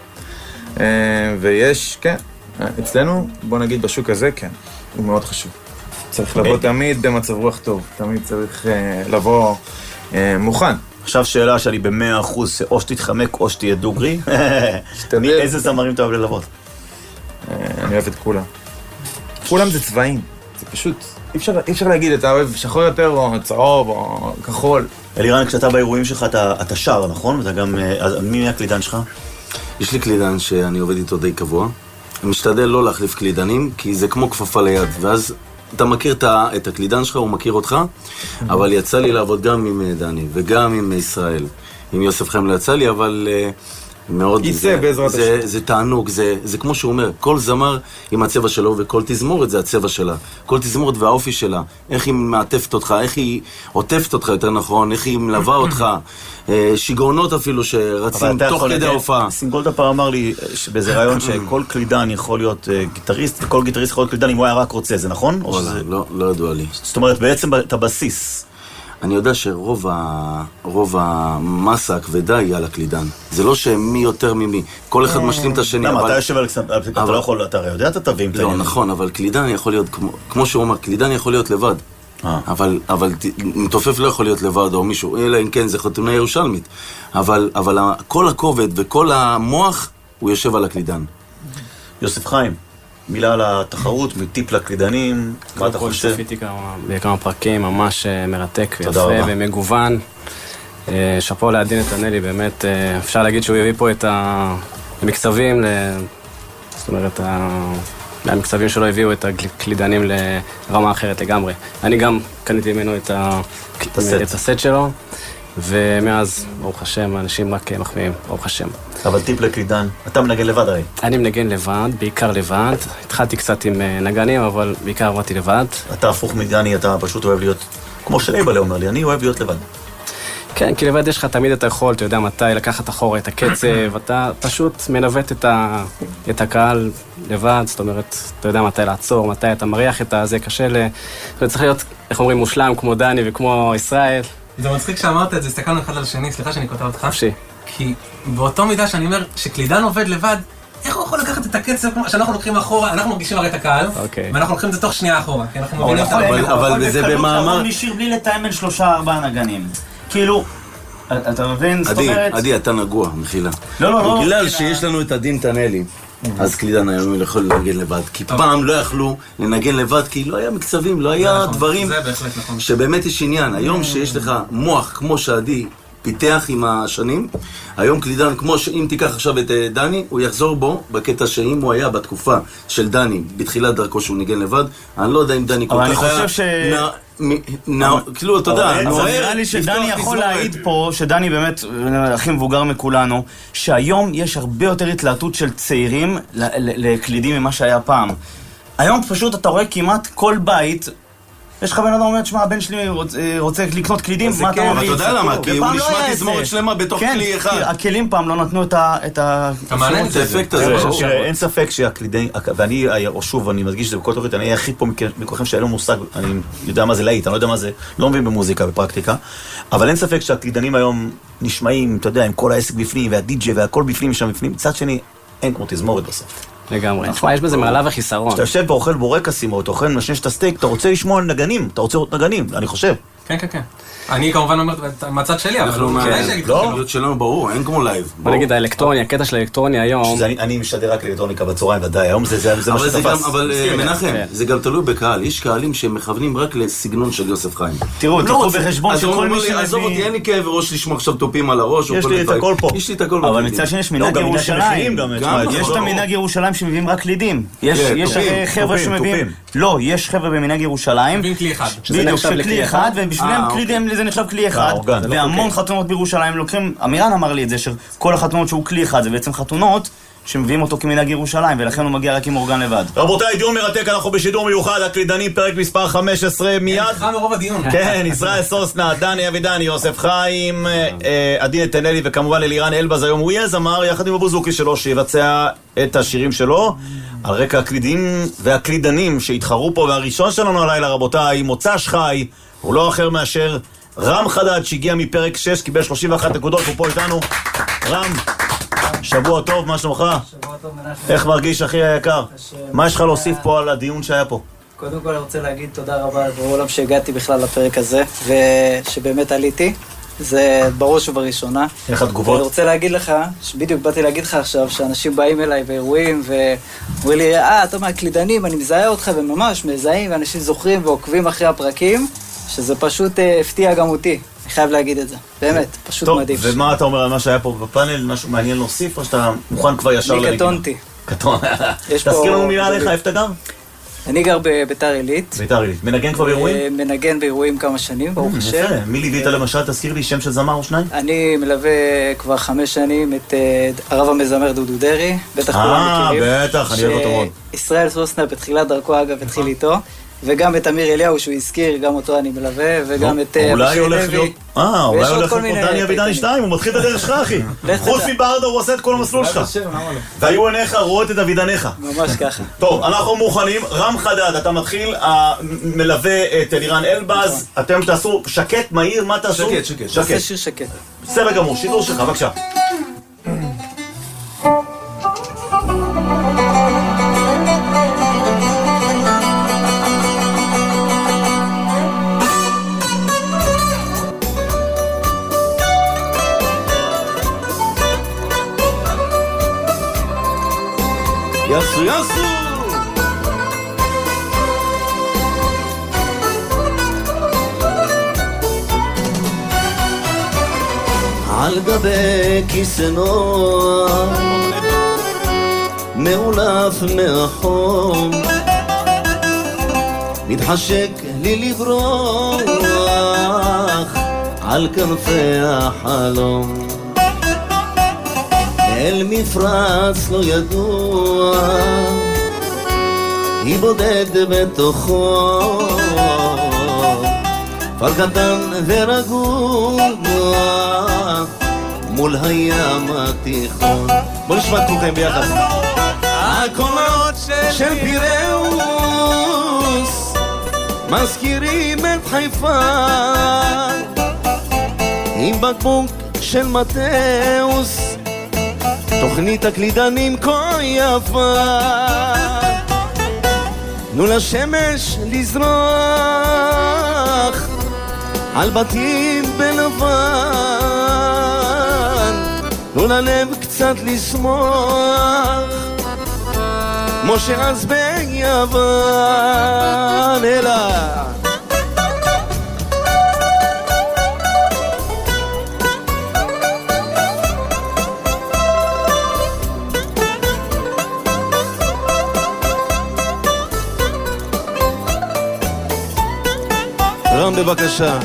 ויש, כן, אצלנו, בוא נגיד בשוק הזה, כן, הוא מאוד חשוב. צריך לבוא תמיד במצב רוח טוב, תמיד צריך לבוא מוכן. עכשיו שאלה שאני ב100% או שתתחמק או שתהיה דוגרי, איזה זמרים אתה אוהב ללוות? אני אוהב את כולם. כולם זה צבעים, זה פשוט, אי אפשר להגיד, אתה אוהב שחור יותר או צהוב או כחול. אלירן, כשאתה באירועים שלך אתה שר, נכון? ואתה גם, מי הקלידן שלך? יש לי קלידן שאני עובד איתו די קבוע. אני משתדל לא להחליף קלידנים, כי זה כמו כפפה ליד, ואז אתה מכיר את הקלידן שלך, הוא מכיר אותך, אבל יצא לי לעבוד גם עם דני וגם עם ישראל. עם יוסף חיים לא יצא לי, אבל מאוד... ייצא בעזרת השם. זה תענוג, זה כמו שהוא אומר, כל זמר עם הצבע שלו, וכל תזמורת זה הצבע שלה. כל תזמורת והאופי שלה, איך היא מעטפת אותך, איך היא עוטפת אותך יותר נכון, איך היא מלווה אותך, שיגעונות אפילו שרצים תוך כדי ההופעה. סינגולדה פעם אמר לי באיזה רעיון שכל קלידן יכול להיות גיטריסט, וכל גיטריסט יכול להיות קלידן אם הוא היה רק רוצה, זה נכון? לא ידוע לי. זאת אומרת, בעצם את הבסיס. אני יודע שרוב המסה הכבדה היא על הקלידן. זה לא שמי יותר ממי. כל אחד משלים את השני. למה, אתה יושב על... אתה לא יכול... אתה הרי יודע את התווים. לא, נכון, אבל קלידן יכול להיות... כמו שהוא אומר, קלידן יכול להיות לבד. אבל מתופף לא יכול להיות לבד או מישהו, אלא אם כן זה חתונה ירושלמית. אבל כל הכובד וכל המוח הוא יושב על הקלידן. יוסף חיים, מילה על התחרות, מטיפ לקלידנים, מה אתה חושב? צפיתי בכמה פרקים, ממש מרתק ויפה ומגוון. שפו לעדין נתנאלי, באמת אפשר להגיד שהוא הביא פה את המקצבים, זאת אומרת, המקצבים שלו הביאו את הקלידנים לרמה אחרת לגמרי. אני גם קניתי ממנו את הסט שלו, ומאז, ברוך השם, אנשים רק מחמיאים, ברוך השם. אבל טיפ לקלידן, אתה מנגן לבד הרי? אני מנגן לבד, בעיקר לבד. התחלתי קצת עם נגנים, אבל בעיקר עבדתי לבד. אתה הפוך מדני, אתה פשוט אוהב להיות, כמו שלייבלה אומר לי, אני אוהב להיות לבד. כן, כי לבד יש לך תמיד את היכול, אתה יודע מתי לקחת אחורה את הקצב, אתה פשוט מנווט את הקהל לבד, זאת אומרת, אתה יודע מתי לעצור, מתי אתה מריח את זה, קשה זה צריך להיות, איך אומרים, מושלם כמו דני וכמו ישראל. זה מצחיק שאמרת את זה, הסתכלנו אחד על השני, סליחה שאני כותב אותך. חופשי. כי באותו מידה שאני אומר שקלידן עובד לבד, איך הוא יכול לקחת את הקצב שאנחנו לוקחים אחורה, אנחנו מרגישים הרי את הקהל, ואנחנו לוקחים את זה תוך שנייה אחורה, כי אנחנו מבינים את זה. אבל זה במאמר... משיר בלי לתאם בין 3-4 נגנים. כאילו, אתה מבין, זאת אומרת... עדי, אתה נגוע, מחילה. לא. בגלל שיש לנו את עדין נתנאלי, אז קלידן היום יכול לנגן לבד. כי פעם לא יכלו לנגן לבד, כי לא היה מקצבים, לא היה דברים שבאמת יש עניין. היום שיש לך מוח כמו שעדי פיתח עם השנים, היום קלידן, כמו שאם תיקח עכשיו את דני, הוא יחזור בו בקטע שאם הוא היה בתקופה של דני, בתחילת דרכו שהוא ניגן לבד, אני לא יודע אם דני כל כך היה... אבל אני חושב כאילו, אתה יודע, נראה לי שדני יכול להעיד פה, שדני באמת הכי מבוגר מכולנו, שהיום יש הרבה יותר התלהטות של צעירים לקלידים ממה שהיה פעם. היום פשוט אתה רואה כמעט כל בית, יש לך בן אדם אומר, תשמע, הבן שלי רוצה לקנות קלידים, מה אתה אומר? אתה יודע למה? כי הוא נשמע תזמורת שלמה בתוך כלי אחד. כן, הכלים פעם לא נתנו את האפקט הזה. אין ספק שהקלידים, ואני, שוב, אני מדגיש את זה בכל תוכנית, אני הכי פה מכולכם שהיה לו מושג, אני יודע מה זה להיט, אני לא יודע מה זה, לא מבין במוזיקה, בפרקטיקה, אבל אין ספק שהקלידנים היום נשמעים, אתה יודע, עם כל העסק בפנים, והדיג'י והכל בפנים שם בפנים, מצד שני, אין כמו תזמורת בסוף. לגמרי. תשמע, יש בזה מעלה וחיסרון. כשאתה יושב ואוכל בורקסים או אתה אוכל משנש את הסטייק, אתה רוצה לשמוע נגנים, אתה רוצה לראות נגנים, אני חושב. כן. אני כמובן אומר מהצד שלי, אבל הוא כדאי שיגיד לכם. להיות שלנו ברור, אין כמו לייב. בוא נגיד, האלקטרוני, הקטע של האלקטרוני היום... אני משדר רק אלקטרוניקה בצהריים, ודאי, היום זה מה שתפס. אבל מנחם, זה גם תלוי בקהל. יש קהלים שמכוונים רק לסגנון של יוסף חיים. תראו, תקחו בחשבון שכל מי שמביא... עזוב אותי, אין לי כאב ראש לשמוע עכשיו טופים על הראש. יש לי את הכל פה. יש לי את הכל. אבל מצד שני יש מנהג ירושלים. יש את המנהג ירושלים שמביאים רק קלידים. יש חבר'ה שמביאים... לא, יש חבר'ה במנהג ירושלים. מביאים כלי אחד. בדיוק, של כלי אחד, ובשבילם קלידים זה נחשב כלי אחד. והמון חתונות בירושלים לוקחים, אמירן אמר לי את זה, שכל החתונות שהוא כלי אחד זה בעצם חתונות שמביאים אותו כמנהג ירושלים, ולכן הוא מגיע רק עם אורגן לבד. רבותיי, דיון מרתק, אנחנו בשידור מיוחד, הקלידנים, פרק מספר 15, מיד. נתחם מרוב הדיון. כן, ישראל סוסנה, דני אבידני, יוסף חיים, עדין נתנאלי, וכמובן אלירן אלבז, היום הוא יהיה זמר, יחד עם הבוזוקי שלו, שיבצע את השירים שלו, על רקע הקלידים והקלידנים שהתחרו פה, והראשון שלנו הלילה, רבותיי, מוצ"ש חי, הוא לא אחר מאשר רם חדד, שהגיע מפרק 6, קיבל 31 נקודות, הוא פה איתנו. רם, שבוע טוב, מה שלומך? שבוע טוב, מנחם. איך מרגיש, אחי היקר? מה יש לך להוסיף פה על הדיון שהיה פה? קודם כל אני רוצה להגיד תודה רבה בעולם שהגעתי בכלל לפרק הזה, ושבאמת עליתי. זה בראש ובראשונה. איך התגובות? אני רוצה להגיד לך, שבדיוק באתי להגיד לך עכשיו, שאנשים באים אליי באירועים, ואומרים לי, אתה מהקלידנים, אני מזהה אותך, וממש מזהים, ואנשים זוכרים ועוקבים אחרי הפרקים, שזה פשוט הפתיע גם אותי. אני חייב להגיד את זה. באמת, פשוט מדהים. טוב, ומה אתה אומר על מה שהיה פה בפאנל? משהו מעניין להוסיף, או שאתה מוכן כבר ישר אני קטונתי. קטון. תזכיר לנו מילה עליך, איפה אתה גר? אני גר בביתר עילית. ביתר עילית. מנגן כבר באירועים? מנגן באירועים כמה שנים, ברוך השם. יפה. מי ליווית למשל? תזכיר לי שם של זמר או שניים? אני מלווה כבר 5 שנים את הרב המזמר דודו דרי. בטח כולם מכירים. בטח, אני אוהב אותו מאוד. ישראל סוסנה בתחילת דרכו, אגב, התחיל איתו. וגם את אמיר אליהו שהוא הזכיר, גם אותו אני מלווה, וגם את אולי הולך להיות... אולי הולך להיות דני אבידני 2, הוא מתחיל את הדרך שלך, אחי. חוץ מברדה הוא עושה את כל המסלול שלך. והיו עיניך רואות את אבידניך. ממש ככה. טוב, אנחנו מוכנים. רם חדד, אתה מתחיל, מלווה את אלירן אלבז, אתם תעשו שקט, מהיר, מה תעשו? שקט. נעשה שיר שקט. בסדר גמור, שידור שלך, בבקשה. יסו יסו על גבי כיסא נוח מעולף מהחום מתחשק לי לברוח על כנפי החלום אל מפרץ לא ידוע היא בודד בתוכו כפר קטן ורגוע מול הים התיכון. בוא נשמע את כולכם ביחד. הקולות של פיראוס מזכירים את חיפה עם בקבוק של מתאוס תוכנית הקלידנים כה יפה תנו לשמש לזרוח על בתים בלבן תנו ללב קצת לשמוח כמו שאז ביוון אלא רם בבקשה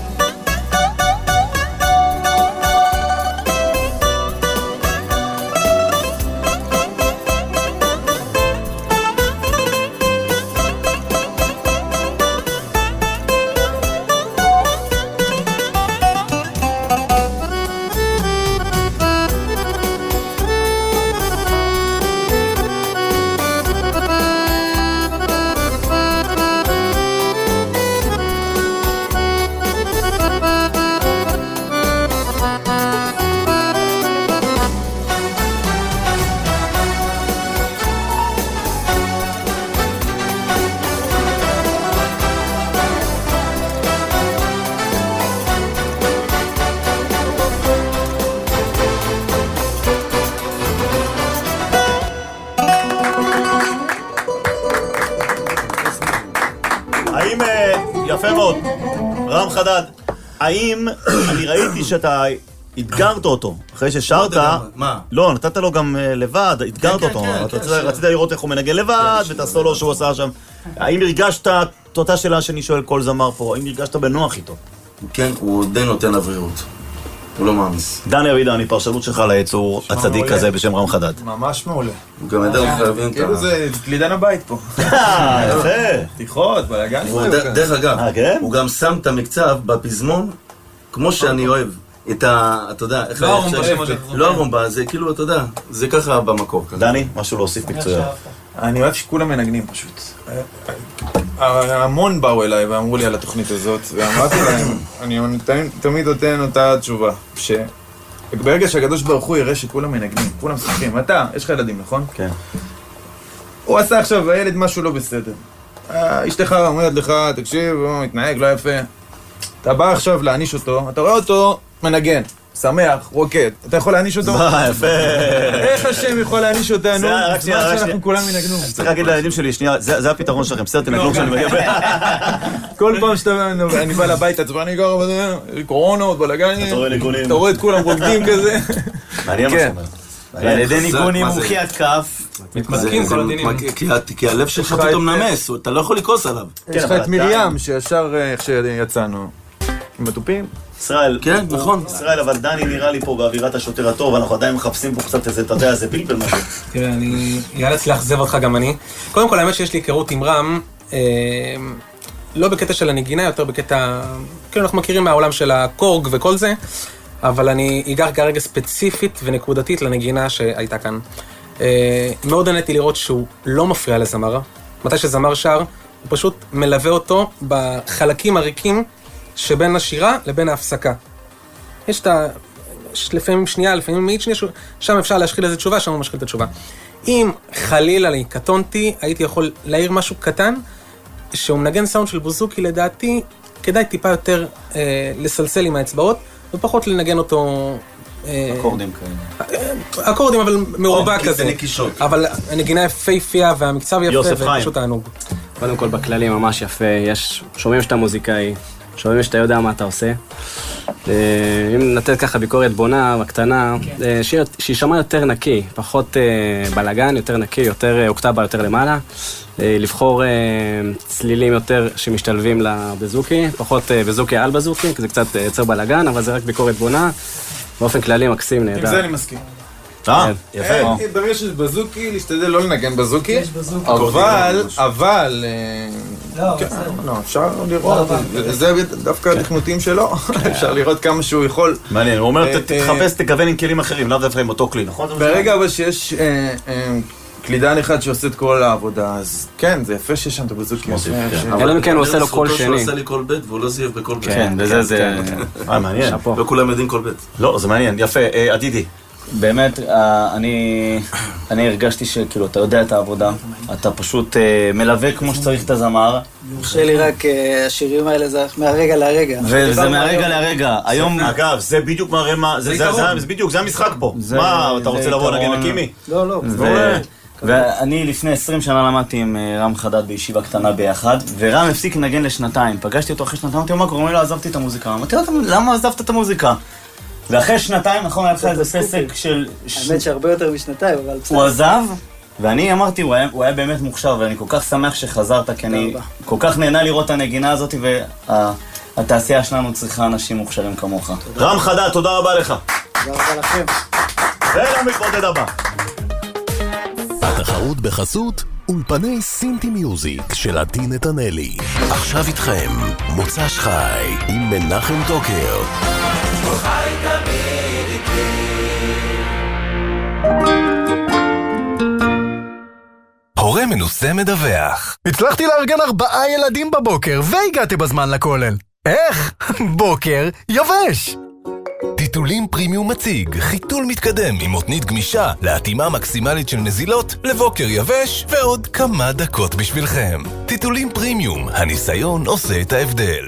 יפה מאוד. רם חדד, האם אני ראיתי שאתה אתגרת אותו אחרי ששרת? מה? לא, נתת לו גם לבד, אתגרת אותו. רצית לראות איך הוא מנגן לבד ואת הסולו שהוא עשה שם. האם הרגשת, אותה שאלה שאני שואל כל זמר פה, האם הרגשת בנוח איתו? כן, הוא די נותן לבריאות. הוא לא מאמיס. דני אבידני, פרשנות שלך ליצור הצדיק הזה בשם רם חדד. ממש מעולה. הוא גם ידע להבין את ה... כאילו זה קלידן הבית פה. יפה. פתיחות, בלגן. דרך אגב, הוא גם שם את המקצב בפזמון כמו שאני אוהב. את ה... אתה יודע, איך... לא הרומבה, זה כאילו, אתה יודע, זה ככה במקור. דני, משהו להוסיף מקצועי. אני אוהב שכולם מנגנים פשוט. המון באו אליי ואמרו לי על התוכנית הזאת, ואמרתי להם, אני תמיד נותן אותה תשובה, שברגע שהקדוש ברוך הוא יראה שכולם מנגנים, כולם שמחים, אתה, יש לך ילדים, נכון? כן. הוא עשה עכשיו, הילד משהו לא בסדר. אשתך אומרת לך, תקשיב, הוא מתנהג לא יפה. אתה בא עכשיו להעניש אותו, אתה רואה אותו מנגן. שמח, רוקד. אתה יכול להעניש אותו? יפה. איך השם יכול להעניש אותנו? רק שנייה. שאנחנו כולם מנגנו. צריך להגיד לילדים שלי, שנייה, זה הפתרון שלכם, בסדר, תנגנו כשאני מגיע. כל פעם שאני בא לבית עצבן, אני גר בזה, קורונות, בלגנים. אתה רואה את כולם רוקדים כזה. מעניין מה שאומר. ועל ידי ניגון עם מוחיית כף. מתמזקים כל הדינים. כי הלב שלך פתאום נמס, אתה לא יכול לקרוס עליו. יש לך את מרים, שישר איך שיצאנו. מתופים? ישראל, כן, נכון. ישראל, אבל דני נראה לי פה באווירת השוטר הטוב, אנחנו עדיין מחפשים פה קצת איזה, אתה יודע, איזה בלבל משהו. תראה, אני יאלץ לאכזב אותך גם אני. קודם כל, האמת שיש לי היכרות עם רם, לא בקטע של הנגינה, יותר בקטע, כאילו אנחנו מכירים מהעולם של הקורג וכל זה, אבל אני אגר כרגע ספציפית ונקודתית לנגינה שהייתה כאן. מאוד עניתי לראות שהוא לא מפריע לזמר. מתי שזמר שר, הוא פשוט מלווה אותו בחלקים הריקים שבין השירה לבין ההפסקה. יש את לפעמים שנייה, לפעמים מאית שנייה, שם אפשר להשחיל איזה תשובה, שם הוא משחיל את התשובה. אם חלילה לי קטונתי, הייתי יכול להעיר משהו קטן, שהוא מנגן סאונד של בוזוקי, לדעתי, כדאי טיפה יותר לסלסל עם האצבעות, ופחות לנגן אותו... אקורדים כאלה. אקורדים, אבל מרובע כזה. זה נקישות. אבל הנגינה יפהפייה והמקצב יפה, ופשוט תענוג. קודם כל, בכללי ממש יפה. שומעים שאתה מוזיקאי, שומעים שאתה יודע מה אתה עושה. אם נתת ככה ביקורת בונה, הקטנה, שישמע יותר נקי, פחות בלגן, יותר נקי, יותר אוקטבה יותר למעלה. לבחור צלילים יותר שמשתלבים לבזוקי, פחות בזוקי על בזוקי, כי זה קצת יוצר בלגן, אבל זה רק ביקורת בונה. באופן כללי מקסים, נהדר. עם זה אני מסכים. יפה. ברגע שיש בזוקי, להשתדל לא לנגן בזוקי, יש בזוקי. אבל... לא, אפשר לראות, זה דווקא התכנותים שלו, אפשר לראות כמה שהוא יכול. מעניין, הוא אומר, תתחפש, תגוון עם כלים אחרים, לאו דווקא עם אותו כלי, נכון? ברגע אבל שיש קלידן אחד שעושה את כל העבודה, אז כן, זה יפה שיש שם את הבזוקי. אלא מכן הוא עושה לו קול שני. הוא עושה לי קול בית, והוא לא זייב בקול בית. כן, וזה זה... מעניין. לא כולם יודעים קול בית. לא, זה מעניין, יפה. עדידי. באמת, אני הרגשתי שכאילו, אתה יודע את העבודה, אתה פשוט מלווה כמו שצריך את הזמר. מרשה לי רק, השירים האלה זה מהרגע להרגע. וזה מהרגע להרגע. היום... אגב, זה בדיוק מראה מה... זה בדיוק, זה המשחק פה. מה, אתה רוצה לבוא נגן לקימי? לא. ואני לפני 20 שנה למדתי עם רם חדד בישיבה קטנה ביחד, ורם הפסיק לנגן לשנתיים. פגשתי אותו אחרי שנתיים, אמרתי לו, מה קורה? לא עזבתי את המוזיקה. אמרתי לו, למה עזבת את המוזיקה? ואחרי שנתיים, נכון, היה לך איזה פסק של... האמת שהרבה יותר משנתיים, אבל... הוא עזב, ואני אמרתי, הוא היה באמת מוכשר, ואני כל כך שמח שחזרת, כי אני כל כך נהנה לראות את הנגינה הזאת, והתעשייה שלנו צריכה אנשים מוכשרים כמוך. רם חדד, תודה רבה לך. תודה רבה לכם. ולמתמודד הבא. התחרות בחסות אולפני סינטי מיוזיק של עדי נתנאלי. עכשיו איתכם מוצ"ש חי עם מנחם טוקר. חי תמיד איתי. הורה מנוסה מדווח. הצלחתי לארגן 4 ילדים בבוקר והגעתי בזמן לכולל. איך? בוקר יבש. טיטולים פרימיום מציג חיתול מתקדם עם מותנית גמישה להתאמה מקסימלית של נזילות לבוקר יבש ועוד כמה דקות בשבילכם. טיטולים פרימיום, הניסיון עושה את ההבדל.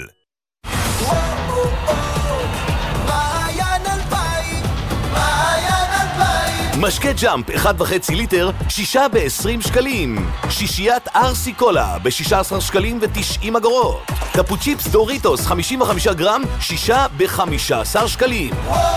משקה ג'אמפ 1.5 ליטר, 6 ב-20 שקלים. שישיית ארסי קולה ב-16 שקלים ו-90 אגורות. קפוצ'יפס דוריטוס 55 גרם, 6 ב-15 שקלים.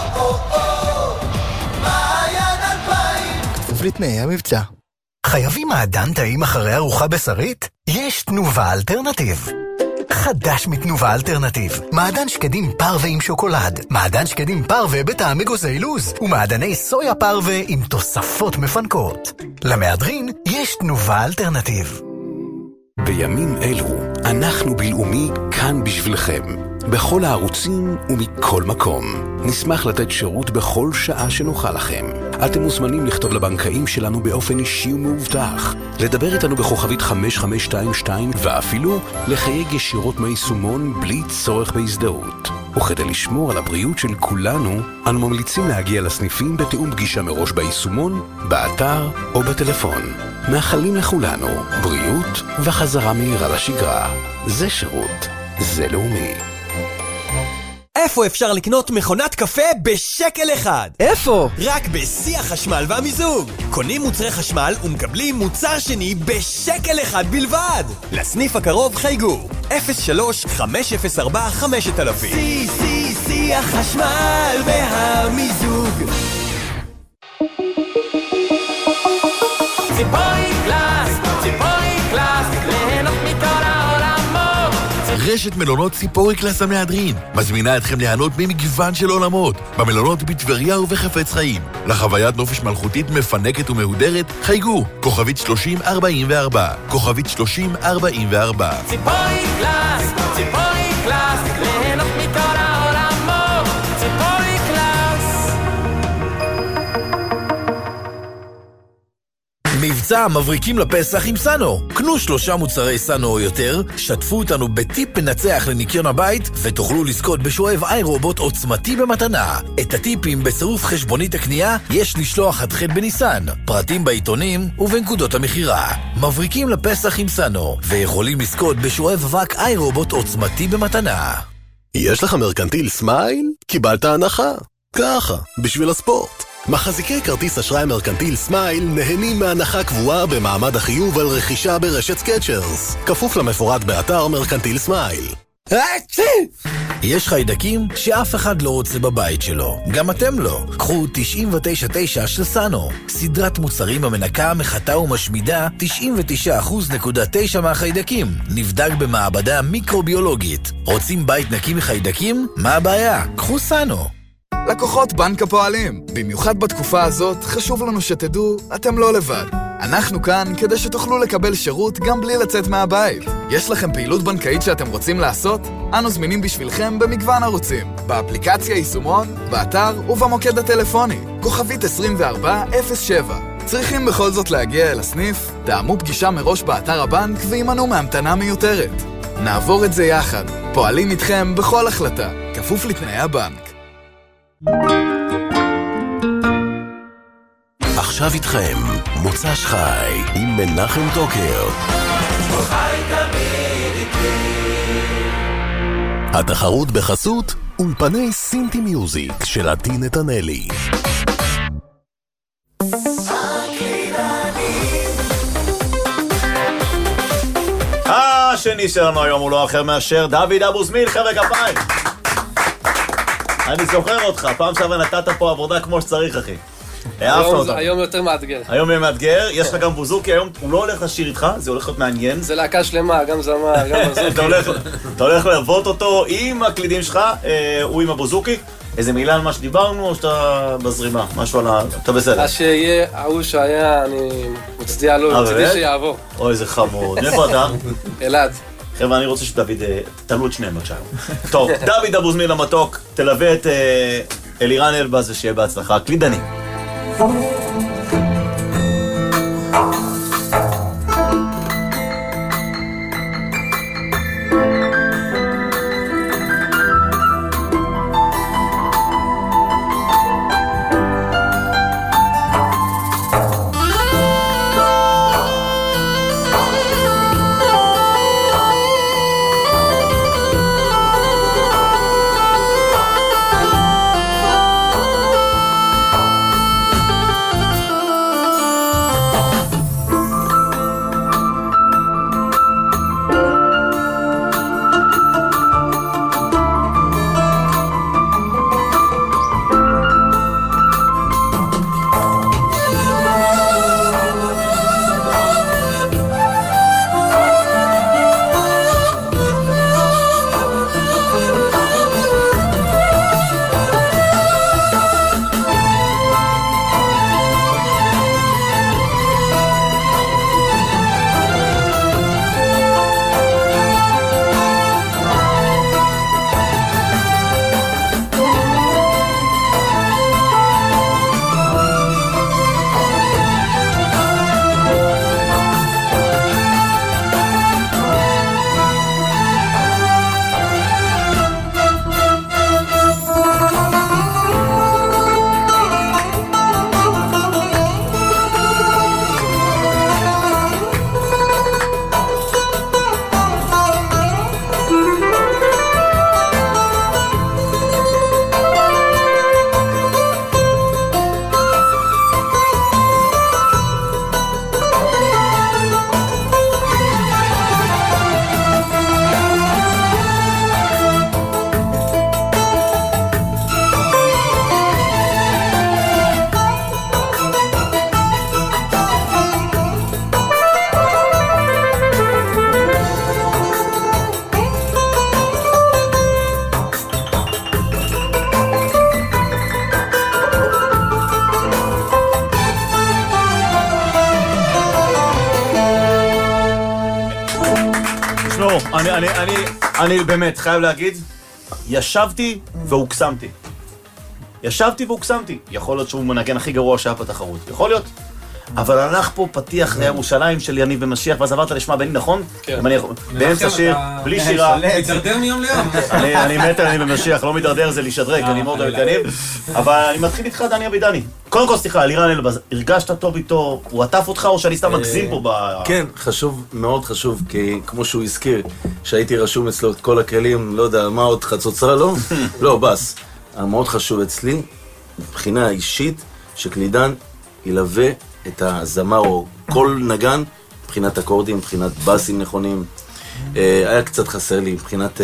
כפוף לתנאי המבצע. חייבים מעדן טעים אחרי ארוחה בשרית? יש תנובה אלטרנטיב. חדש מתנובה אלטרנטיב. מעדן שקדים פרווה עם שוקולד, מעדן שקדים פרווה בטעם אגוזי לוז, ומעדני סויה פרווה עם תוספות מפנקות. למהדרין יש תנובה אלטרנטיב. בימים אלו אנחנו בלאומי כאן בשבילכם. בכל הערוצים ומכל מקום. נשמח לתת שירות בכל שעה שנוכל לכם. אתם מוזמנים לכתוב לבנקאים שלנו באופן אישי ומאובטח, לדבר איתנו בכוכבית 5522 ואפילו לחייג ישירות מהיישומון בלי צורך בהזדהות. וכדי לשמור על הבריאות של כולנו, אנו ממליצים להגיע לסניפים בתיאום פגישה מראש ביישומון, באתר או בטלפון. מאחלים לכולנו בריאות וחזרה מהירה לשגרה. זה שירות, זה לאומי. איפה אפשר לקנות מכונת קפה בשקל אחד? איפה? רק בשיא החשמל והמיזוג. קונים מוצרי חשמל ומקבלים מוצר שני בשקל אחד בלבד. לסניף הקרוב חייגו 03-504-5000. שיא החשמל והמיזוג. רשת מלונות ציפורי קלאס המהדרין מזמינה אתכם ליהנות ממגוון של עולמות במלונות בטבריה ובחפץ חיים. לחוויית נופש מלכותית מפנקת ומהודרת חייגו, כוכבית 3044, כוכבית 3044. ציפורי קלאס, ציפורי קלאס, ליהנות מכל העולמות, ציפורי קלאס. מבצע מבריקים לפסח עם סאנו. קנו 3 מוצרי סאנו או יותר, שתפו אותנו בטיפ מנצח לניקיון הבית, ותוכלו לזכות בשואב איי-רובוט עוצמתי במתנה. את הטיפים בצירוף חשבונית הקנייה יש לשלוח עד ח' בניסן. פרטים בעיתונים ובנקודות המחירה. מבריקים לפסח עם סאנו, ויכולים לזכות בשואב אבק איי-רובוט עוצמתי במתנה. יש לך מרקנטיל סמייל? קיבלת הנחה. ככה, בשביל הספורט. מחזיקי כרטיס אשראי מרקנטיל סמייל נהנים מהנחה קבועה במעמד החיוב על רכישה ברשת סקצ'רס. כפוף למפורט באתר מרקנטיל סמייל. יש חיידקים שאף אחד לא רוצה בבית שלו. גם אתם לא. קחו 99.9 של סאנו. סדרת מוצרים המנקה, מחתה ומשמידה 99.9% מהחיידקים. נבדק במעבדה מיקרוביולוגית. רוצים בית נקי מחיידקים? מה הבעיה? קחו סאנו. לקוחות בנק הפועלים, במיוחד בתקופה הזאת, חשוב לנו שתדעו, אתם לא לבד. אנחנו כאן כדי שתוכלו לקבל שירות גם בלי לצאת מהבית. יש לכם פעילות בנקאית שאתם רוצים לעשות? אנו זמינים בשבילכם במגוון ערוצים. באפליקציה יישומון, באתר ובמוקד הטלפוני. כוכבית 2407. צריכים בכל זאת להגיע אל הסניף? תאמו פגישה מראש באתר הבנק וימנעו מהמתנה מיותרת. נעבור את זה יחד. פועלים איתכם בכל החלטה. כפוף לתנאי הבנק. עכשיו איתכם, מוצ"ש חי עם מנחם טוקר. חי תמיד איתי. התחרות בחסות אולפני סינטי מיוזיק של עדי נתנאלי. השני שלנו היום הוא לא אחר מאשר דוד אבו זמיל, חבר'ה כפיים. אני זוכר אותך, פעם שעבר נתת פה עבודה כמו שצריך, אחי. היום יותר מאתגר. היום יהיה מאתגר, יש לך גם בוזוקי, היום הוא לא הולך לשיר איתך, זה הולך להיות מעניין. זה להקה שלמה, גם זמר, גם בוזוקי. אתה הולך ללוות אותו עם הקלידים שלך, הוא עם הבוזוקי. איזה מילה על מה שדיברנו, או שאתה בזרימה? משהו על ה... אתה בסדר. אז שיהיה, ההוא שהיה, אני מצדיע לו, מצדי שיעבור. אוי, איזה חמוד. מאיפה אתה? אלעד. חבר'ה, אני רוצה שדוד, תעלו את שניהם בבקשה. טוב, דוד אבו זמיל המתוק, תלווה את אלירן אלבז ושיהיה בהצלחה. קלידני. אני באמת חייב להגיד, ישבתי והוקסמתי. יכול להיות שהוא מנגן הכי גרוע שהיה בתחרות. יכול להיות. אבל הלך פה פתיח לירושלים של יניב ומשיח, ואז עברת לשמע בני, נכון? כן. באמצע שיר, בלי שירה. מתדרדר מיום ליום. אני מת על יניב ומשיח, לא מתדרדר, זה להישדרג, אני מאוד אוהב את יניב. אבל אני מתחיל איתך, דני אבידני. קודם כל, סליחה, לירן אלבז, הרגשת טוב איתו, הוא עטף אותך או שאני סתם מגזים פה כן, חשוב, מאוד חשוב, כי כמו שהוא הזכיר, שהייתי רשום אצלו את כל הכלים, לא יודע, מה עוד חצוצרה, לא? לא, בס. מאוד חשוב אצלי, מבחינה אישית, שקלידן ילווה את הזמר או כל נגן, מבחינת אקורדים, מבחינת בסים נכונים. היה קצת חסר לי, מבחינת...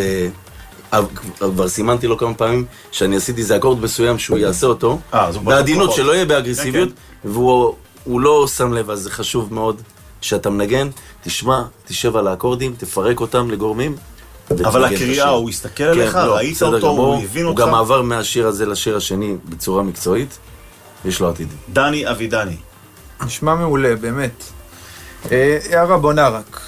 כבר סימנתי לו כמה פעמים שאני עשיתי איזה אקורד מסוים שהוא יעשה אותו, בעדינות, שלא יהיה באגרסיביות, והוא לא שם לב, אז זה חשוב מאוד שאתה מנגן, תשמע, תשב על האקורדים, תפרק אותם לגורמים. אבל הקריאה, הוא הסתכל עליך, ראית אותו, הוא הבין אותך. הוא גם עבר מהשיר הזה לשיר השני בצורה מקצועית, יש לו עתיד. דני אבידני. נשמע מעולה, באמת. הערה בונה רק.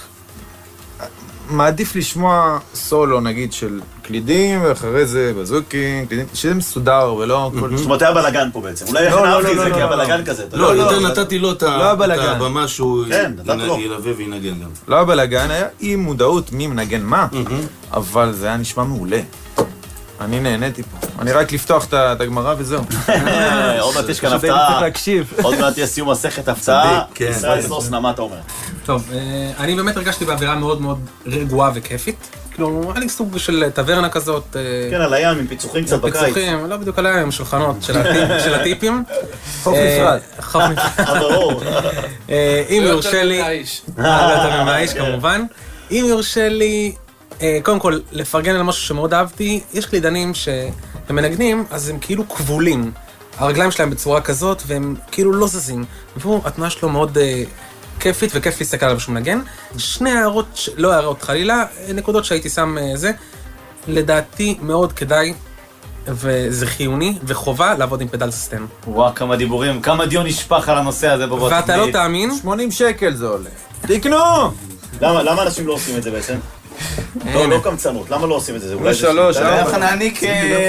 מעדיף לשמוע סולו, נגיד, של קלידים, ואחרי זה בזוקי, קלידים, שזה מסודר ולא כל... זאת אומרת, היה בלגן פה בעצם. אולי איך נאהבתי את זה, כי היה בלגן כזה. לא, יותר נתתי לו את הבמה שהוא ילווה וינגן גם. לא היה בלגן, היה אי מודעות מי מנגן מה, אבל זה היה נשמע מעולה. אני נהניתי פה. אני רק לפתוח את הגמרא וזהו. עוד מעט יש כאן הפתעה. עוד מעט יש סיום מסכת הפתעה. ישראל סוסנה, מה אתה אומר? טוב, אני באמת הרגשתי באווירה מאוד מאוד רגועה וכיפית. כאילו, היה לי סוג של טברנה כזאת. כן, על הים, עם פיצוחים קצת בקיץ. פיצוחים, לא בדיוק על הים, עם שולחנות של הטיפים. חוף נפרד. חוף נפרד. ברור. אם יורשה לי... לא יותר מהאיש, כמובן. אם יורשה לי... קודם כל, לפרגן על משהו שמאוד אהבתי, יש קלידנים שהם מנגנים, אז הם כאילו כבולים. הרגליים שלהם בצורה כזאת, והם כאילו לא זזים. והוא, התנועה שלו מאוד כיפית, וכיף להסתכל עליו שהוא מנגן. שני הערות, לא הערות חלילה, נקודות שהייתי שם זה, לדעתי מאוד כדאי, וזה חיוני, וחובה לעבוד עם פדל סיסטם. וואו, כמה דיבורים, כמה דיון נשפך על הנושא הזה בבוט. ואתה לא תאמין. 80 שקל זה עולה. תקנו! למה אנשים לא עושים את זה בעצם? לא קמצנות, למה לא עושים את זה? אולי שלוש, איך נעניק...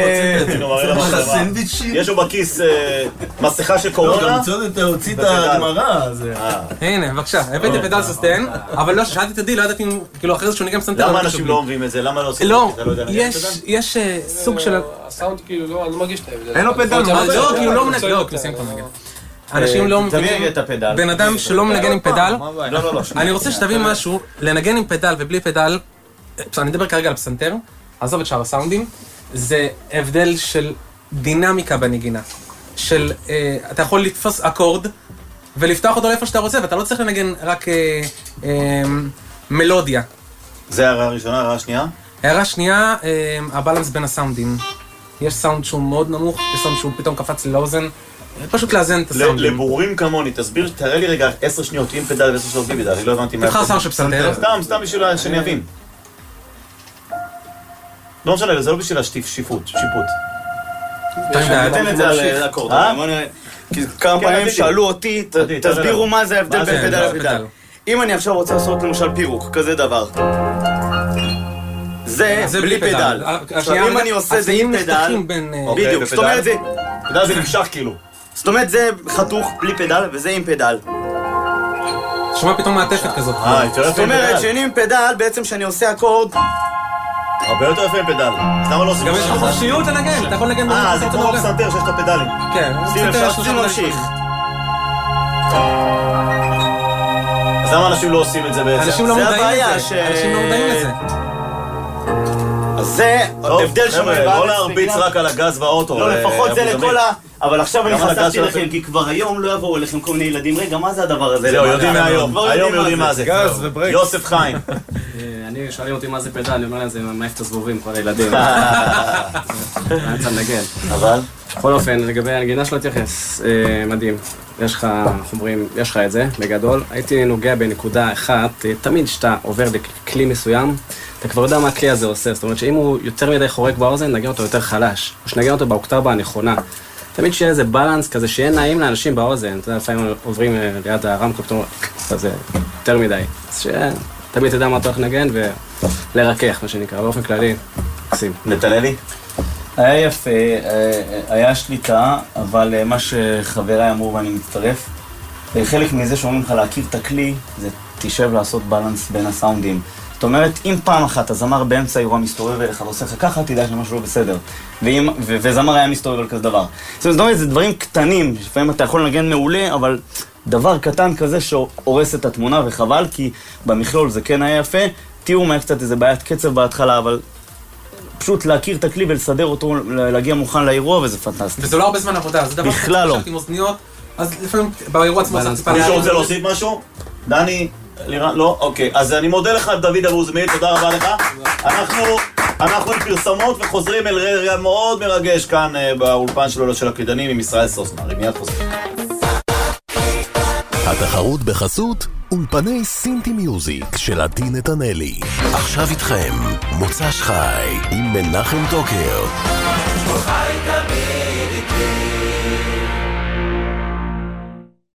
יש לו בכיס מסכה של קורונה. לא, גם אתה הוציא את הגמרא. הנה, בבקשה, הבאתי פדל סיסטם, אבל לא, שאלתי את עדי, לא ידעתי, כאילו אחרי זה שהוא ניגן פסנתר. למה אנשים לא אומרים את זה? למה לא עושים את זה? לא, יש סוג של... הסאונד כאילו, לא, אני לא מרגיש את ההבדל. אין לו פדל. לא, כאילו לא מנגן, לא, כאילו סיים כבר מנגן. אנשים לא מבינים, בן אדם שלא מנגן עם פדל, אני רוצה שתבין משהו, לנגן עם פדל ובלי פדל, אני אדבר כרגע על פסנתר, עזוב את שאר הסאונדים, זה הבדל של דינמיקה בנגינה, של אתה יכול לתפוס אקורד ולפתוח אותו לאיפה שאתה רוצה, ואתה לא צריך לנגן רק מלודיה. זה הערה הראשונה, הערה השנייה? הערה שנייה, הבלנס בין הסאונדים. יש סאונד שהוא מאוד נמוך, יש סאונד שהוא פתאום קפץ לי לאוזן, פשוט לאזן את הסאונדים. לבורים כמוני, תראה לי רגע 10 שניות עם פדל ו10 שניות בלי פדל, אני לא הבנתי מה... תבחר סאונד של פסנתר. סתם בשביל שאני אבין. לא משנה, זה לא בשביל שיפוט. תן את זה על אקורד. כי כמה פעמים שאלו אותי, תסבירו מה זה ההבדל בין פדל לפדל. אם אני עכשיו רוצה לעשות למשל פירוק, כזה דבר. זה בלי פדל. עכשיו אם אני עושה זה עם פדל, בדיוק, זאת אומרת זה... פדל זה נמשך כאילו. זאת אומרת זה חתוך בלי פדל וזה עם פדל. שומע פתאום מעטפת כזאת. זאת אומרת שאני עם פדל, בעצם שאני עושה אקורד הרבה יותר יפה עם פדל. למה לא עושים? גם יש לך חופשיות לנגן, אתה יכול לנגן... זה כמו הפסנתר שיש את הפדלים. כן, רוצים להמשיך. אז למה אנשים לא עושים את זה בעצם? אנשים לא מודעים לזה. אז זה הבדל שם. לא להרביץ רק על הגז והאוטו. לא, לפחות זה לכל ה... אבל עכשיו אני חשפתי לכם, כי כבר היום לא יבואו אליכם כל מיני ילדים. רגע, מה זה הדבר הזה? זהו, יודעים מהיום. היום יודעים מה זה. גז וברקס. יוסף חיים. אני שואלים אותי מה זה פדל, אני אומר להם זה מעיף את הזבובים, כל הילדים. אני צריך לנגן. אבל? בכל אופן, לגבי הנגינה שלו תייחס, מדהים. יש לך, איך אומרים, יש לך את זה, בגדול. הייתי נוגע בנקודה אחת, תמיד שאתה עובר לכלי מסוים, אתה כבר יודע מה הכלי הזה עושה. זאת אומרת שאם הוא יותר מדי חורק באוזן, נגן אותו יותר חלש. או שנגן אותו באוקטבה הנכונה. תמיד שיהיה איזה בלנס כזה, שיהיה נעים לאנשים באוזן. אתה יודע, לפעמים עוברים ליד הרמקול, פתאום כזה יותר מדי. אז תמיד תדע מה אתה הולך לנגן ולרקח, מה שנקרא, באופן כללי, מקסים. נתנאלי? היה יפה, היה שליטה, אבל מה שחבריי אמרו ואני מצטרף, חלק מזה שאומרים לך להכיר את הכלי, זה תשב לעשות בלנס בין הסאונדים. זאת אומרת, אם פעם אחת הזמר באמצע אירוע מסתובב אליך ועושה לך ככה, תדע שמשהו לא בסדר. וזמר היה מסתובב על כזה דבר. זאת אומרת, זה דברים קטנים, לפעמים אתה יכול לנגן מעולה, אבל דבר קטן כזה שהורס את התמונה, וחבל, כי במכלול זה כן היה יפה. תראו מה קצת איזה בעיית קצב בהתחלה, אבל פשוט להכיר את הכלי ולסדר אותו, להגיע מוכן לאירוע, וזה פנטסטי. וזה לא הרבה זמן עבודה, זה דבר בכלל לא. עם אוזניות, אז לפעמים באירוע עצמו זה ציפה... מישהו רוצה להוסיף משהו? דני? לירן? לא? אוקיי. אז אני מודה לך, דוד אבו-זמיל, תודה רבה לך. אנחנו עם פרסמות וחוזרים אל רגע מאוד מרגש כאן באולפן של הקלידנים עם ישראל סוסנה. מיד חוזרים. התחרות בחסות אולפני סינטי מיוזיק של עדי נתנאלי. עכשיו איתכם מוצ"ש חי עם מנחם טוקר. חי